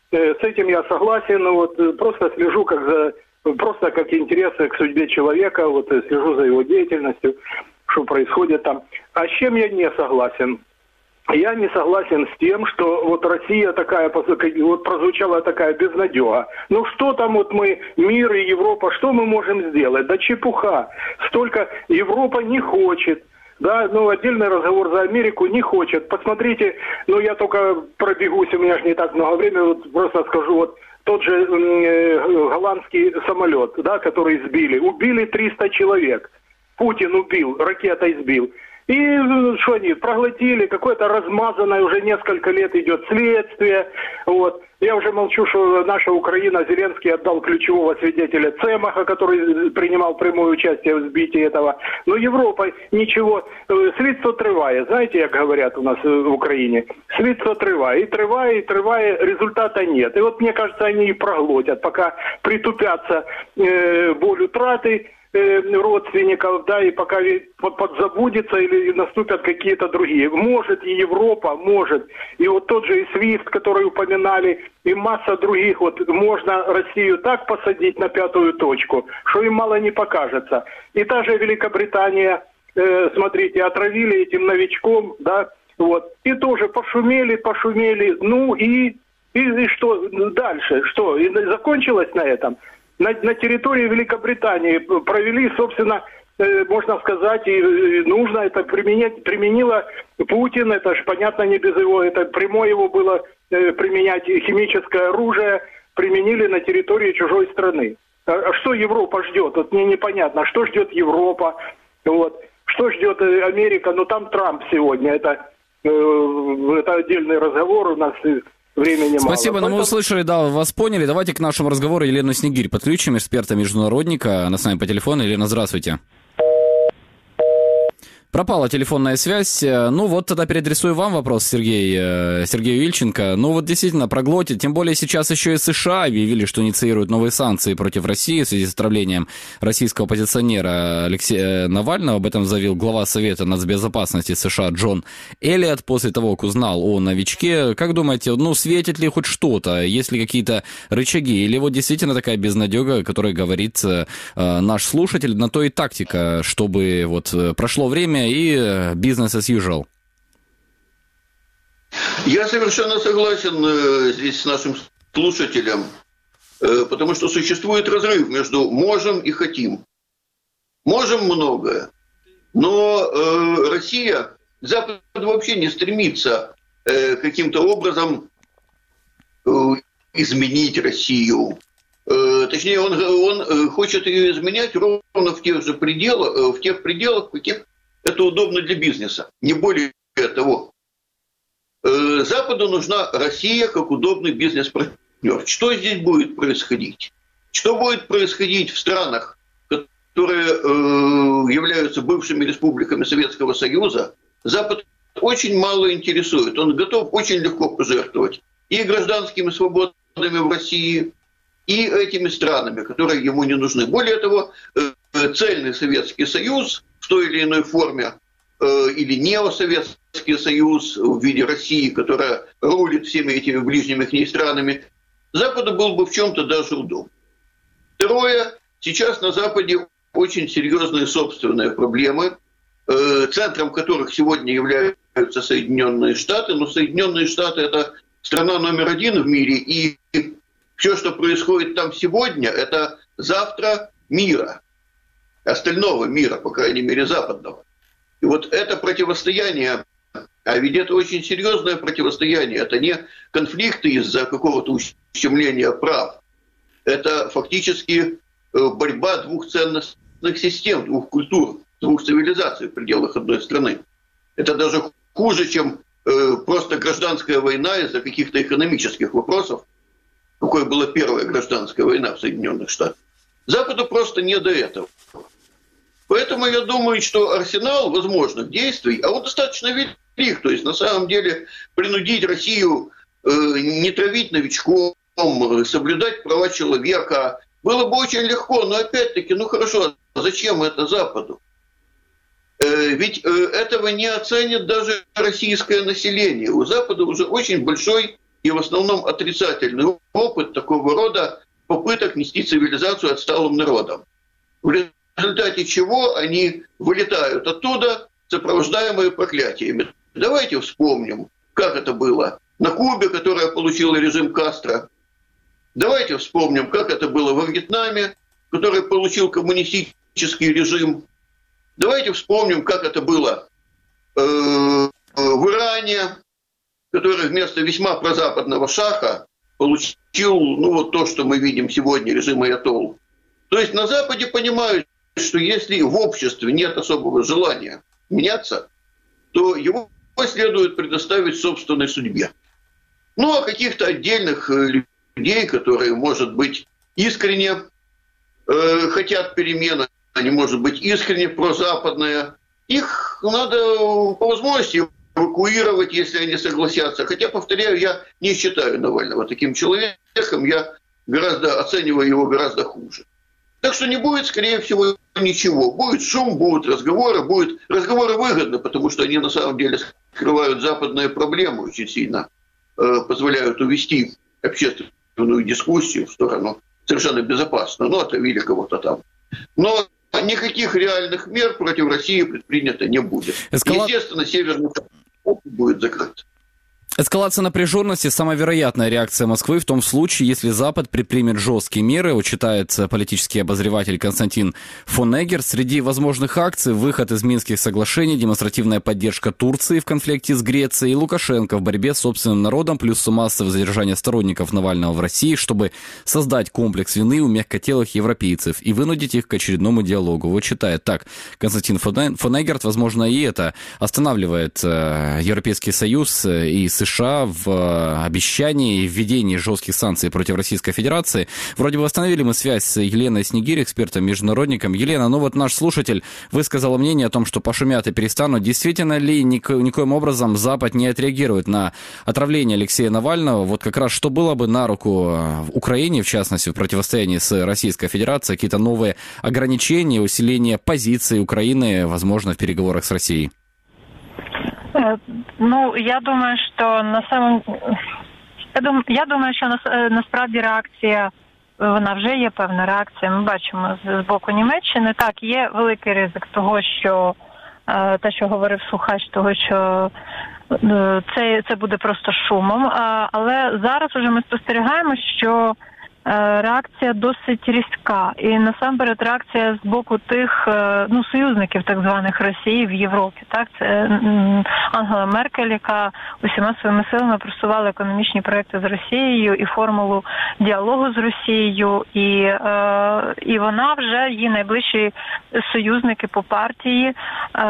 Speaker 16: С этим я согласен, вот просто слежу как за, просто как интересы к судьбе человека, вот слежу за его деятельностью, что происходит там. А с чем я не согласен? Я не согласен с тем, что вот Россия такая, вот прозвучала такая безнадега. Ну что там вот мы, мир и Европа, что мы можем сделать? Да чепуха. Столько Европа не хочет. Да, ну, отдельный разговор за Америку не хочет. Посмотрите, ну, я только пробегусь, у меня же не так много времени, вот просто скажу, вот тот же э, голландский самолет, да, который сбили, убили триста человек. Путин убил, ракетой сбил. И что они, проглотили, какое-то размазанное, уже несколько лет идет следствие, вот. Я уже молчу, что наша Украина, Зеленский отдал ключевого свидетеля Цемаха, который принимал прямое участие в сбитии этого. Но Европа ничего, слідство триває, знаете, как говорят у нас в Украине, слідство триває, и триває, и триває, результата нет. И вот мне кажется, они и проглотят, пока притупятся э, боль утраты родственников, да, и пока подзабудется или наступят какие-то другие. Может и Европа, может. И вот тот же и свифт, который упоминали, и масса других, вот можно Россию так посадить на пятую точку, что им мало не покажется. И та же Великобритания, э, смотрите, отравили этим новичком, да, вот, и тоже пошумели, пошумели, ну и, и, и что дальше, что, и закончилось на этом? На, на территории Великобритании провели, собственно, э, можно сказать, и, и нужно это применять, применила Путин, это же понятно не без его, это прямое его было э, применять химическое оружие, применили на территории чужой страны. А, а что Европа ждет? Вот мне непонятно, что ждет Европа, вот, что ждет Америка, ну там Трамп сегодня, это, э, это отдельный разговор у нас. Времени мало.
Speaker 2: Спасибо, но Поэтому... мы услышали, да, вас поняли. Давайте к нашему разговору Елену Снегирь подключим, эксперта-международника. Она с нами по телефону. Елена, здравствуйте. Пропала телефонная связь. Ну вот тогда переадресую вам вопрос, Сергей, Сергею Ильченко. Ну вот действительно проглотит. Тем более сейчас еще и США объявили, что инициируют новые санкции против России в связи с отравлением российского оппозиционера Алексея Навального. Об этом заявил глава Совета нацбезопасности США Джон Эллиот после того, как узнал о новичке. Как думаете, ну светит ли хоть что-то? Есть ли какие-то рычаги? Или вот действительно такая безнадега, о которой говорит э, наш слушатель, на то и тактика, чтобы вот прошло время и бизнес as usual?
Speaker 14: Я совершенно согласен э, здесь с нашим слушателем, э, потому что существует разрыв между можем и хотим. Можем многое, но э, Россия, Запад вообще не стремится э, каким-то образом э, изменить Россию. Э, точнее, он, он хочет ее изменять ровно в тех же пределах, э, в тех пределах, в каких это удобно для бизнеса, не более того. Западу нужна Россия как удобный бизнес-партнер. Что здесь будет происходить? Что будет происходить в странах, которые являются бывшими республиками Советского Союза? Запад очень мало интересует. Он готов очень легко пожертвовать и гражданскими свободами в России, и этими странами, которые ему не нужны. Более того, цельный Советский Союз в той или иной форме, э, или неосоветский союз в виде России, которая рулит всеми этими ближними к ней странами, Западу был бы в чем-то даже удобно. Второе, сейчас на Западе очень серьезные собственные проблемы, э, центром которых сегодня являются Соединенные Штаты, но Соединенные Штаты – это страна номер один в мире, и все, что происходит там сегодня, это завтра мира. Остального мира, по крайней мере, западного. И вот это противостояние, а ведь это очень серьезное противостояние, это не конфликты из-за какого-то ущемления прав, это фактически борьба двух ценностных систем, двух культур, двух цивилизаций в пределах одной страны. Это даже хуже, чем просто гражданская война из-за каких-то экономических вопросов, какой была первая гражданская война в Соединенных Штатах. Западу просто не до этого. Поэтому я думаю, что арсенал возможных действий, а он достаточно велик, то есть на самом деле принудить Россию э, не травить новичком, соблюдать права человека было бы очень легко, но опять-таки, ну хорошо, зачем это Западу? Э, ведь э, этого не оценит даже российское население. У Запада уже очень большой и в основном отрицательный опыт такого рода попыток нести цивилизацию отсталым народам. В результате чего они вылетают оттуда, сопровождаемые проклятиями. Давайте вспомним, как это было на Кубе, которая получила режим Кастро. Давайте вспомним, как это было во Вьетнаме, который получил коммунистический режим. Давайте вспомним, как это было э, в Иране, который вместо весьма прозападного шаха получил, ну, вот то, что мы видим сегодня, режим аятолл. То есть на Западе понимают, что если в обществе нет особого желания меняться, то его следует предоставить собственной судьбе. Ну, а каких-то отдельных людей, которые, может быть, искренне э, хотят перемен, они, может быть, искренне прозападные, их надо по возможности эвакуировать, если они согласятся. Хотя, повторяю, я не считаю Навального таким человеком, я гораздо оцениваю его гораздо хуже. Так что не будет, скорее всего, ничего. Будет шум, будут разговоры, будут разговоры выгодны, потому что они на самом деле скрывают западные проблемы очень сильно, э, позволяют увести общественную дискуссию в сторону совершенно безопасно. Ну, отравили кого-то там. Но никаких реальных мер против России предпринято не будет. Эскала... Естественно, Северный поток будет закрыт.
Speaker 2: Эскалация напряженности – самая вероятная реакция Москвы в том случае, если Запад предпримет жесткие меры, учитает политический обозреватель Константин Фонеггер. Среди возможных акций – выход из Минских соглашений, демонстративная поддержка Турции в конфликте с Грецией и Лукашенко в борьбе с собственным народом, плюс массовое задержание сторонников Навального в России, чтобы создать комплекс вины у мягкотелых европейцев и вынудить их к очередному диалогу. Вот читает так Константин Фонеггер. Возможно, и это останавливает Европейский Союз и США США в обещании введения жестких санкций против Российской Федерации. Вроде бы восстановили мы связь с Еленой Снегирь, экспертом-международником. Елена, ну вот наш слушатель высказал мнение о том, что пошумят и перестанут. Действительно ли ник- никоим образом Запад не отреагирует на отравление Алексея Навального? Вот как раз что было бы на руку Украине, в частности, в противостоянии с Российской Федерацией? Какие-то новые ограничения, усиление позиции Украины, возможно, в переговорах с Россией?
Speaker 17: Ну, я думаю, що на самом я думаю, я думаю, що на, насправді реакція, вона вже є певна реакція. Ми бачимо з, з боку Німеччини. Так, є великий ризик того, що е, те, що говорив Сухач, того, що е, це, це буде просто шумом. А, але зараз уже ми спостерігаємо, що реакція досить різка. І насамперед реакція з боку тих, ну, союзників так званих Росії в Європі. Так, це Ангела Меркель, яка усіма своїми силами просувала економічні проекти з Росією і формулу діалогу з Росією. І, е, і вона вже, її найближчі союзники по партії, е,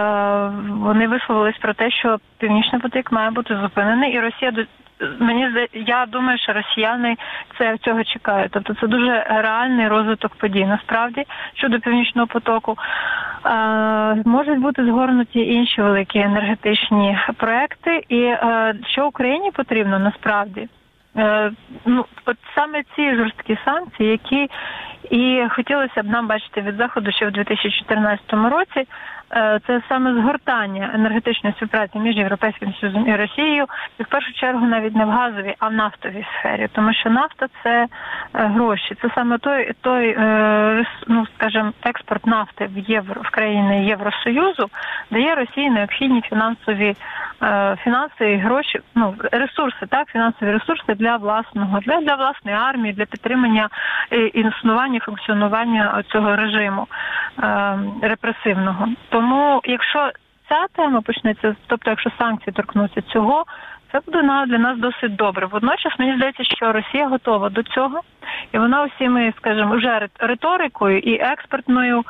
Speaker 17: вони висловились про те, що Північний потік має бути зупинений, і Росія до Мені я думаю, що росіяни це цього чекають. Тобто це дуже реальний розвиток подій. Насправді, щодо Північного потоку, е, можуть бути згорнуті інші великі енергетичні проекти. І е, що Україні потрібно насправді? Е, ну, от саме ці жорсткі санкції, які і хотілося б нам бачити від Заходу ще в дві тисячі чотирнадцятому році, це саме згортання енергетичної співпраці між Європейським Союзом і Росією, і в першу чергу навіть не в газовій, а в нафтовій сфері, тому що нафта – це гроші, це саме той, той ну, скажімо, експорт нафти в євро, в країни Євросоюзу дає Росії необхідні фінансові фінанси і гроші, ну, ресурси, так, фінансові ресурси для власного, для, для власної армії, для підтримання існування, функціонування цього режиму е, репресивного. Тому, якщо ця тема почнеться, тобто, якщо санкції торкнуться цього, це буде для нас досить добре. Водночас, мені здається, що Росія готова до цього, і вона усіми, скажімо, вже риторикою і експертною,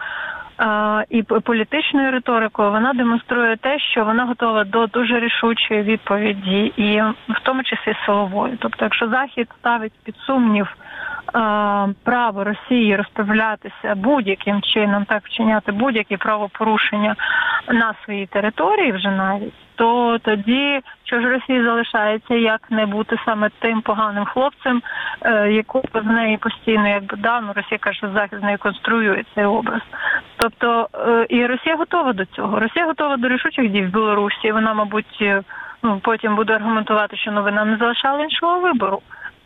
Speaker 17: і політичною риторикою вона демонструє те, що вона готова до дуже рішучої відповіді, і в тому числі силової. Тобто, якщо Захід ставить під сумнів право Росії розправлятися будь-яким чином, так вчиняти будь-які правопорушення на своїй території вже навіть, то тоді, що ж Росії залишається, як не бути саме тим поганим хлопцем, якого з неї постійно, якби, да, ну, Росія каже, що Захід з нею конструює цей образ. Тобто, і Росія готова до цього. Росія готова до рішучих дій в Білорусі. Вона, мабуть, ну, потім буде аргументувати, що ну, ви нам не залишали іншого вибору.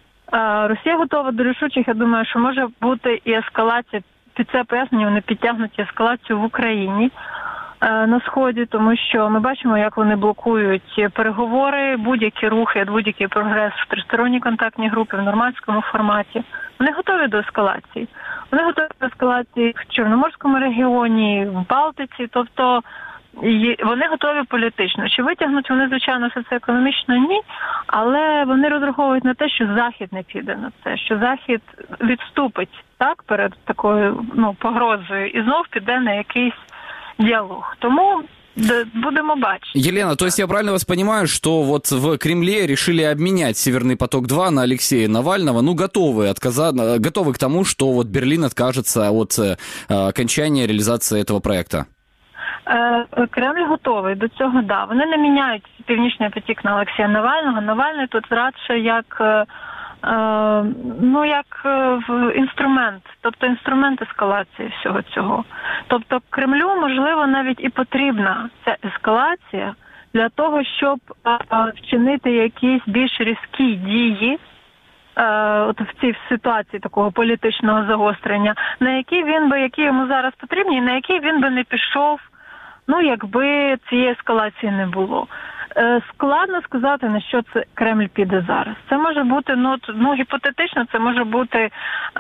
Speaker 17: Росія готова до рішучих, я думаю, що може бути і ескалація, під це пояснення вони підтягнуть ескалацію в Україні на Сході, тому що ми бачимо, як вони блокують переговори, будь-які рухи, будь-який прогрес в тристоронній контактній групі, в нормандському форматі. Вони готові до ескалації. Вони готові до ескалації в Чорноморському регіоні, в Балтиці, тобто вони готові політично. Чи витягнуть вони, звичайно, все це економічно? Ні. Але вони розраховують на те, що Захід не піде на це, що Захід відступить, так, перед такою, ну, погрозою і знов піде на якийсь діалог. Тому будем бачить.
Speaker 2: Елена, то есть я правильно вас понимаю, что вот в Кремле решили обменять Северный поток-два на Алексея Навального, ну, готовы отказаться, готовы к тому, что вот Берлин откажется от э, окончания реализации этого проекта?
Speaker 17: Кремль готовий до цього, да. Вони не міняють Північний потік на Олексія Навального. Навальний тут радше як, е, ну, як інструмент, тобто інструмент ескалації всього цього. Тобто Кремлю, можливо, навіть і потрібна ця ескалація для того, щоб е, вчинити якісь більш різкі дії от в цій ситуації такого політичного загострення, на які він би, які йому зараз потрібні, на які він би не пішов, ну, якби цієї ескалації не було. Складно сказати, на що це Кремль піде зараз. Це може бути, ну, ну гіпотетично, це може бути е,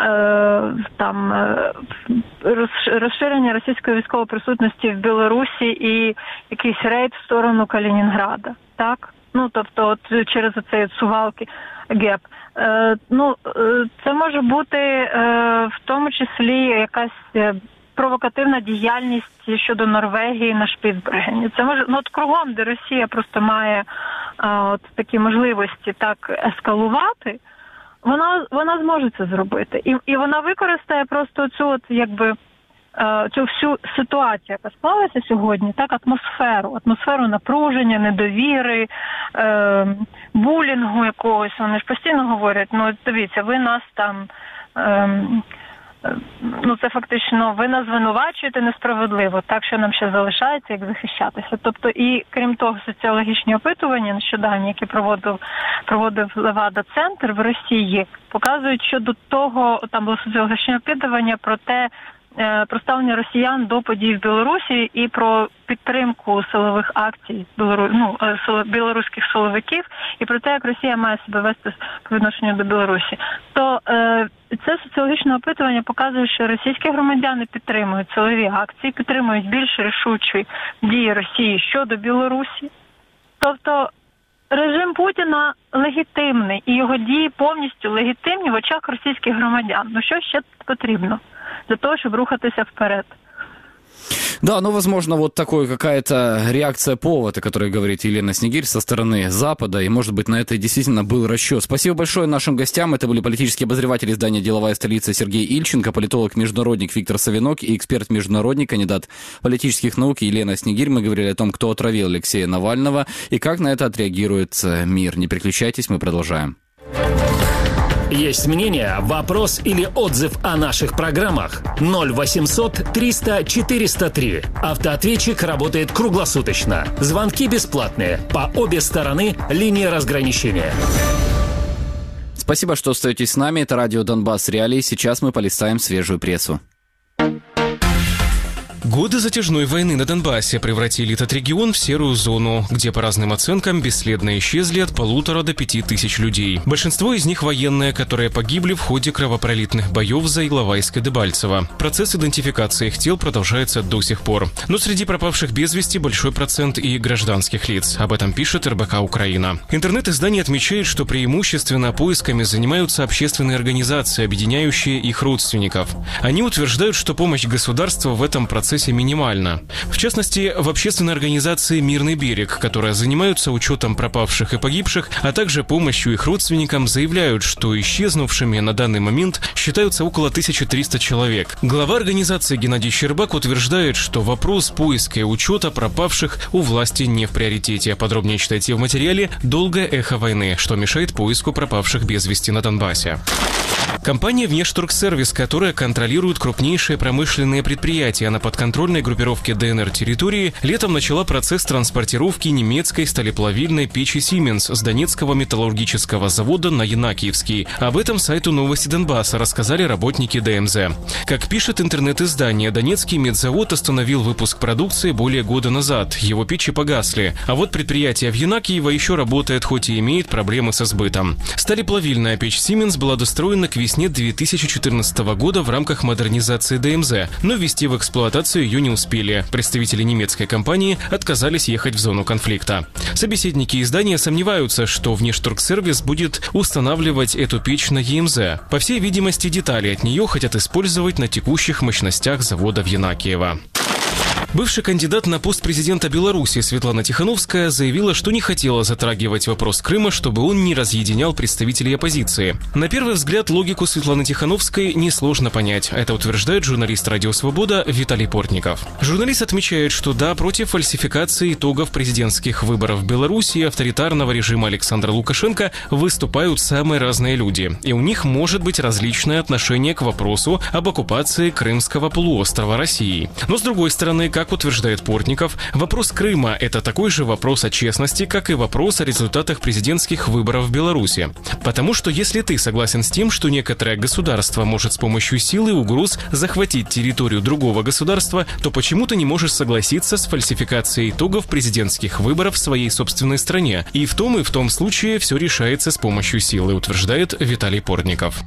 Speaker 17: там е, розширення російської військової присутності в Білорусі і якийсь рейд в сторону Калінінграда, так? Ну, тобто, от через оцей Сувалки геп. Е, ну, е, це може бути е, в тому числі якась е, провокативна діяльність щодо Норвегії на Шпіцбергені. Це може, ну, от кругом, де Росія просто має а, от такі можливості так ескалувати, вона, вона зможе це зробити. І, і вона використає просто цю от, якби, а, цю всю ситуацію, яка склалася сьогодні, так, атмосферу, атмосферу напруження, недовіри, е, булінгу якогось. Вони ж постійно говорять, ну, дивіться, ви нас там... Е, Ну, це фактично, ви нас звинувачуєте несправедливо, так що нам ще залишається, як захищатися. Тобто, і крім того, соціологічні опитування нещодавні, які проводив, проводив Левада-центр в Росії, показують, що до того, там було соціологічне опитування про те, про ставлення росіян до подій в Білорусі і про підтримку силових акцій ну, білоруських силовиків і про те, як Росія має себе вести по відношенню до Білорусі. То е, це соціологічне опитування показує, що російські громадяни підтримують силові акції, підтримують більш рішучі дії Росії щодо Білорусі. Тобто режим Путіна легітимний і його дії повністю легітимні в очах російських громадян. Ну що ще потрібно для того, щоб рухатися вперед?
Speaker 2: Да, ну, возможно, вот такой какая-то реакция повода, о которой говорит Елена Снегирь, со стороны Запада, и, может быть, на это действительно был расчет. Спасибо большое нашим гостям. Это были политические обозреватели издания «Деловая столица» Сергей Ильченко, политолог-международник Виктор Савинок и эксперт-международник, кандидат политических наук Елена Снегирь. Мы говорили о том, кто отравил Алексея Навального и как на это отреагирует мир. Не переключайтесь, мы продолжаем.
Speaker 1: Есть мнение, вопрос или отзыв о наших программах? ноль восемьсот триста четыреста три. Автоответчик работает круглосуточно. Звонки бесплатные. По обе стороны линии разграничения.
Speaker 2: Спасибо, что остаетесь с нами. Это радио «Донбасс Реалии». Сейчас мы полистаем свежую прессу.
Speaker 3: Годы затяжной войны на Донбассе превратили этот регион в серую зону, где, по разным оценкам, бесследно исчезли от полутора до пяти тысяч людей. Большинство из них военные, которые погибли в ходе кровопролитных боев за Иловайск и Дебальцево. Процесс идентификации их тел продолжается до сих пор. Но среди пропавших без вести большой процент и гражданских лиц. Об этом пишет эр бэ ка «Украина». Интернет-издание отмечает, что преимущественно поисками занимаются общественные организации, объединяющие их родственников. Они утверждают, что помощь государства в этом процессе минимально. В частности, в общественной организации «Мирный берег», которая занимается учетом пропавших и погибших, а также помощью их родственникам, заявляют, что исчезнувшими на данный момент считаются около тысячи триста человек. Глава организации Геннадий Щербак утверждает, что вопрос поиска и учета пропавших у власти не в приоритете. Подробнее читайте в материале «Долгое эхо войны. Что мешает поиску пропавших без вести на Донбассе». Компания «Внешторгсервис», которая контролирует крупнейшие промышленные предприятия на подконтрольной группировке дэ эн эр территории, летом начала процесс транспортировки немецкой сталеплавильной печи «Сименс» с Донецкого металлургического завода на Янакиевский. Об этом сайту «Новости Донбасса» рассказали работники дэ эм зэ. Как пишет интернет-издание, Донецкий медзавод остановил выпуск продукции более года назад. Его печи погасли. А вот предприятие в Янакиево еще работает, хоть и имеет проблемы со сбытом. Сталеплавильная печь «Сименс» была достроена к весне две тысячи четырнадцатого года в рамках модернизации дэ эм зэ, но ввести в эксплуатацию ее не успели. Представители немецкой компании отказались ехать в зону конфликта. Собеседники издания сомневаются, что Внешторгсервис будет устанавливать эту печь на е эм зэ. По всей видимости, детали от нее хотят использовать на текущих мощностях завода в Янакиево. Бывший кандидат на пост президента Беларуси Светлана Тихановская заявила, что не хотела затрагивать вопрос Крыма, чтобы он не разъединял представителей оппозиции. На первый взгляд, логику Светланы Тихановской несложно понять. Это утверждает журналист «Радио Свобода» Виталий Портников. Журналист отмечает, что да, против фальсификации итогов президентских выборов в Беларуси и авторитарного режима Александра Лукашенко выступают самые разные люди. И у них может быть различное отношение к вопросу об оккупации Крымского полуострова Россией. Но с другой стороны, как Как утверждает Портников, вопрос Крыма – это такой же вопрос о честности, как и вопрос о результатах президентских выборов в Беларуси. Потому что если ты согласен с тем, что некоторое государство может с помощью силы и угроз захватить территорию другого государства, то почему ты не можешь согласиться с фальсификацией итогов президентских выборов в своей собственной стране? И в том и в том случае все решается с помощью силы, утверждает Виталий Портников.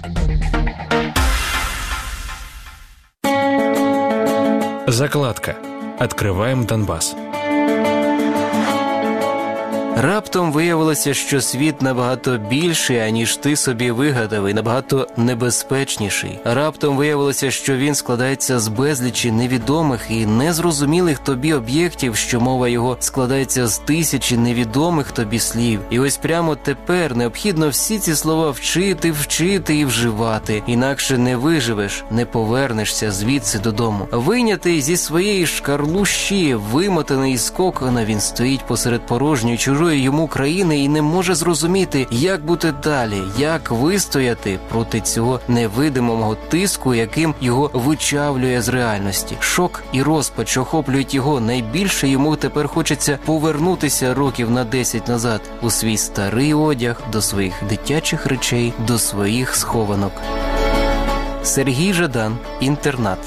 Speaker 18: Закладка. Откриваємо Донбас.
Speaker 19: Раптом виявилося, що світ набагато більший, аніж ти собі вигадав, і набагато небезпечніший. Раптом виявилося, що він складається з безлічі невідомих і незрозумілих тобі об'єктів, що мова його складається з тисячі невідомих тобі слів. І ось прямо тепер необхідно всі ці слова вчити, вчити і вживати. Інакше не виживеш, не повернешся звідси додому. Вийнятий зі своєї шкарлущі, вимотаний із кокона, він стоїть посеред порожньої чужої йому країни і не може зрозуміти, як бути далі, як вистояти проти цього невидимого тиску, яким його вичавлює з реальності. Шок і розпач охоплюють його. Найбільше йому тепер хочеться повернутися років на десять назад у свій старий одяг, до своїх дитячих речей, до своїх схованок. Сергій Жадан, «Интернат».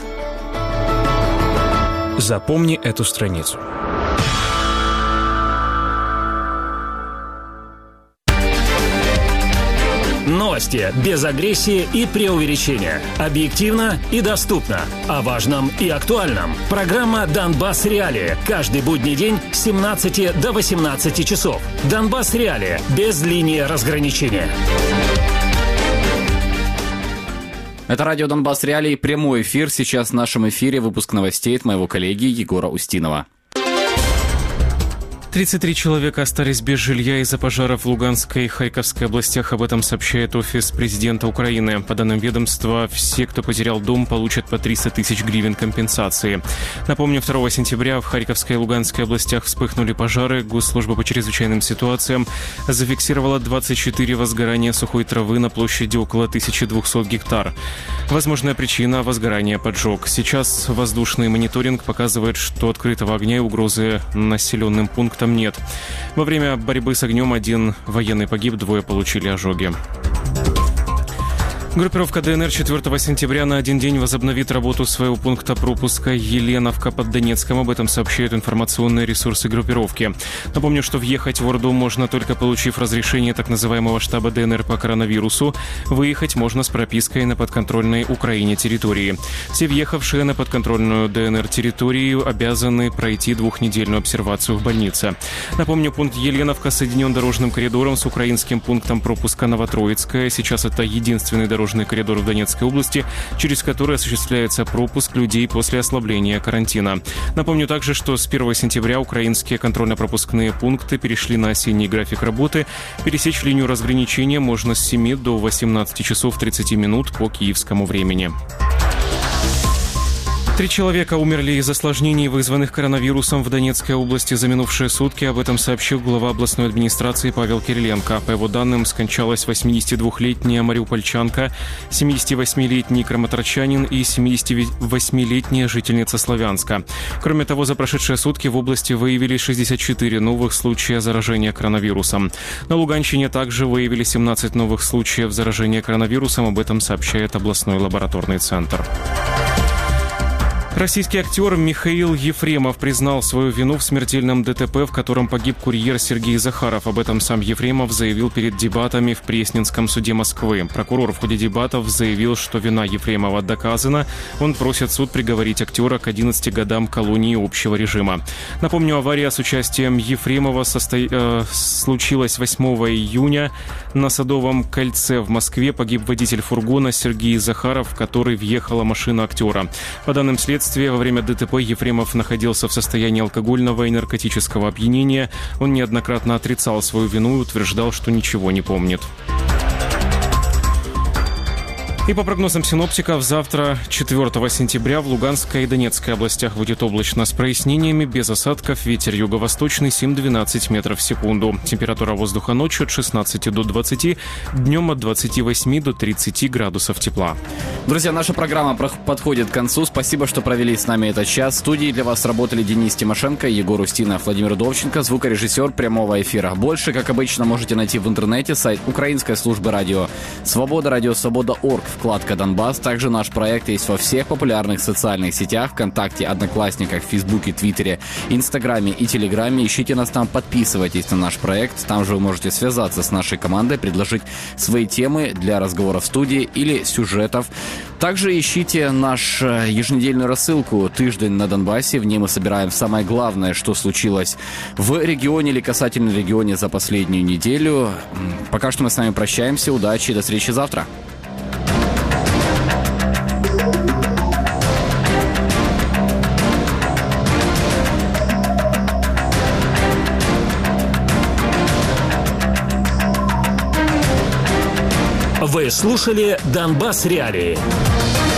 Speaker 18: Запомни эту страницу.
Speaker 1: Новости без агрессии и преувеличения. Объективно и доступно. О важном и актуальном. Программа «Донбасс Реалии». Каждый будний день с семнадцати до восемнадцати часов. «Донбасс Реалии» без линии разграничения.
Speaker 2: Это радио «Донбасс Реалии», прямой эфир. Сейчас в нашем эфире выпуск новостей от моего коллеги Егора Устинова.
Speaker 3: тридцать три человека остались без жилья из-за пожаров в Луганской и Харьковской областях. Об этом сообщает офис президента Украины. По данным ведомства, все, кто потерял дом, получат по триста тысяч гривен компенсации. Напомню, второго сентября в Харьковской и Луганской областях вспыхнули пожары. Госслужба по чрезвычайным ситуациям зафиксировала двадцать четыре возгорания сухой травы на площади около тысячи двухсот гектар. Возможная причина – возгорания поджог. Сейчас воздушный мониторинг показывает, что открытого огня и угрозы населенным пунктам там нет. Во время борьбы с огнем один военный погиб, двое получили ожоги. Группировка ДНР четвёртого сентября на один день возобновит работу своего пункта пропуска Еленовка под Донецком. Об этом сообщают информационные ресурсы группировки. Напомню, что въехать в Орду можно только получив разрешение так называемого штаба ДНР по коронавирусу. Выехать можно с пропиской на подконтрольной Украине территории. Все въехавшие на подконтрольную ДНР территорию обязаны пройти двухнедельную обсервацию в больнице. Напомню, пункт Еленовка соединен дорожным коридором с украинским пунктом пропуска Новотроицкая. Сейчас это единственный дорожный Дорожный коридор в Донецкой области, через который осуществляется пропуск людей после ослабления карантина. Напомню также, что с первого сентября украинские контрольно-пропускные пункты перешли на осенний график работы. Пересечь линию разграничения можно с семи до восемнадцати часов тридцати минут по киевскому времени. Три человека умерли из осложнений, вызванных коронавирусом в Донецкой области за минувшие сутки. Об этом сообщил глава областной администрации Павел Кириленко. По его данным, скончалась восьмидесятидвухлетняя мариупольчанка, семидесятивосьмилетний краматорчанин и семидесятивосьмилетняя жительница Славянска. Кроме того, за прошедшие сутки в области выявили шестьдесят четыре новых случая заражения коронавирусом. На Луганщине также выявили семнадцать новых случаев заражения коронавирусом. Об этом сообщает областной лабораторный центр. Российский актер Михаил Ефремов признал свою вину в смертельном ДТП, в котором погиб курьер Сергей Захаров. Об этом сам Ефремов заявил перед дебатами в Пресненском суде Москвы. Прокурор в ходе дебатов заявил, что вина Ефремова доказана. Он просит суд приговорить актера к одиннадцати годам колонии общего режима. Напомню, авария с участием Ефремова состо... э, случилась восьмого июня на Садовом кольце в Москве. Погиб водитель фургона Сергей Захаров, в который въехала машина актера. По данным следствия, во время ДТП Ефремов находился в состоянии алкогольного и наркотического опьянения. Он неоднократно отрицал свою вину и утверждал, что ничего не помнит. И по прогнозам синоптиков, завтра, четвёртого сентября, в Луганской и Донецкой областях будет облачно с прояснениями, без осадков, ветер юго-восточный семь-двенадцать метров в секунду. Температура воздуха ночью от шестнадцати до двадцати, днем от двадцати восьми до тридцати градусов тепла.
Speaker 2: Друзья, наша программа подходит к концу. Спасибо, что провели с нами этот час. В студии для вас работали Денис Тимошенко, Егор Устинов, Владимир Довченко, звукорежиссер прямого эфира. Больше, как обычно, можете найти в интернете сайт Украинской службы радио Свобода, радио Свобода точка орг, вкладка Донбасс. Также наш проект есть во всех популярных социальных сетях: ВКонтакте, Одноклассниках, Фейсбуке, Твиттере, Инстаграме и Телеграме. Ищите нас там, подписывайтесь на наш проект. Там же вы можете связаться с нашей командой, предложить свои темы для разговора в студии или сюжетов. Также ищите нашу еженедельную рассылку «Тыждень на Донбассе». В ней мы собираем самое главное, что случилось в регионе или касательно региона за последнюю неделю. Пока что мы с вами прощаемся. Удачи и до встречи завтра.
Speaker 1: Вы слушали «Донбасс Реалии».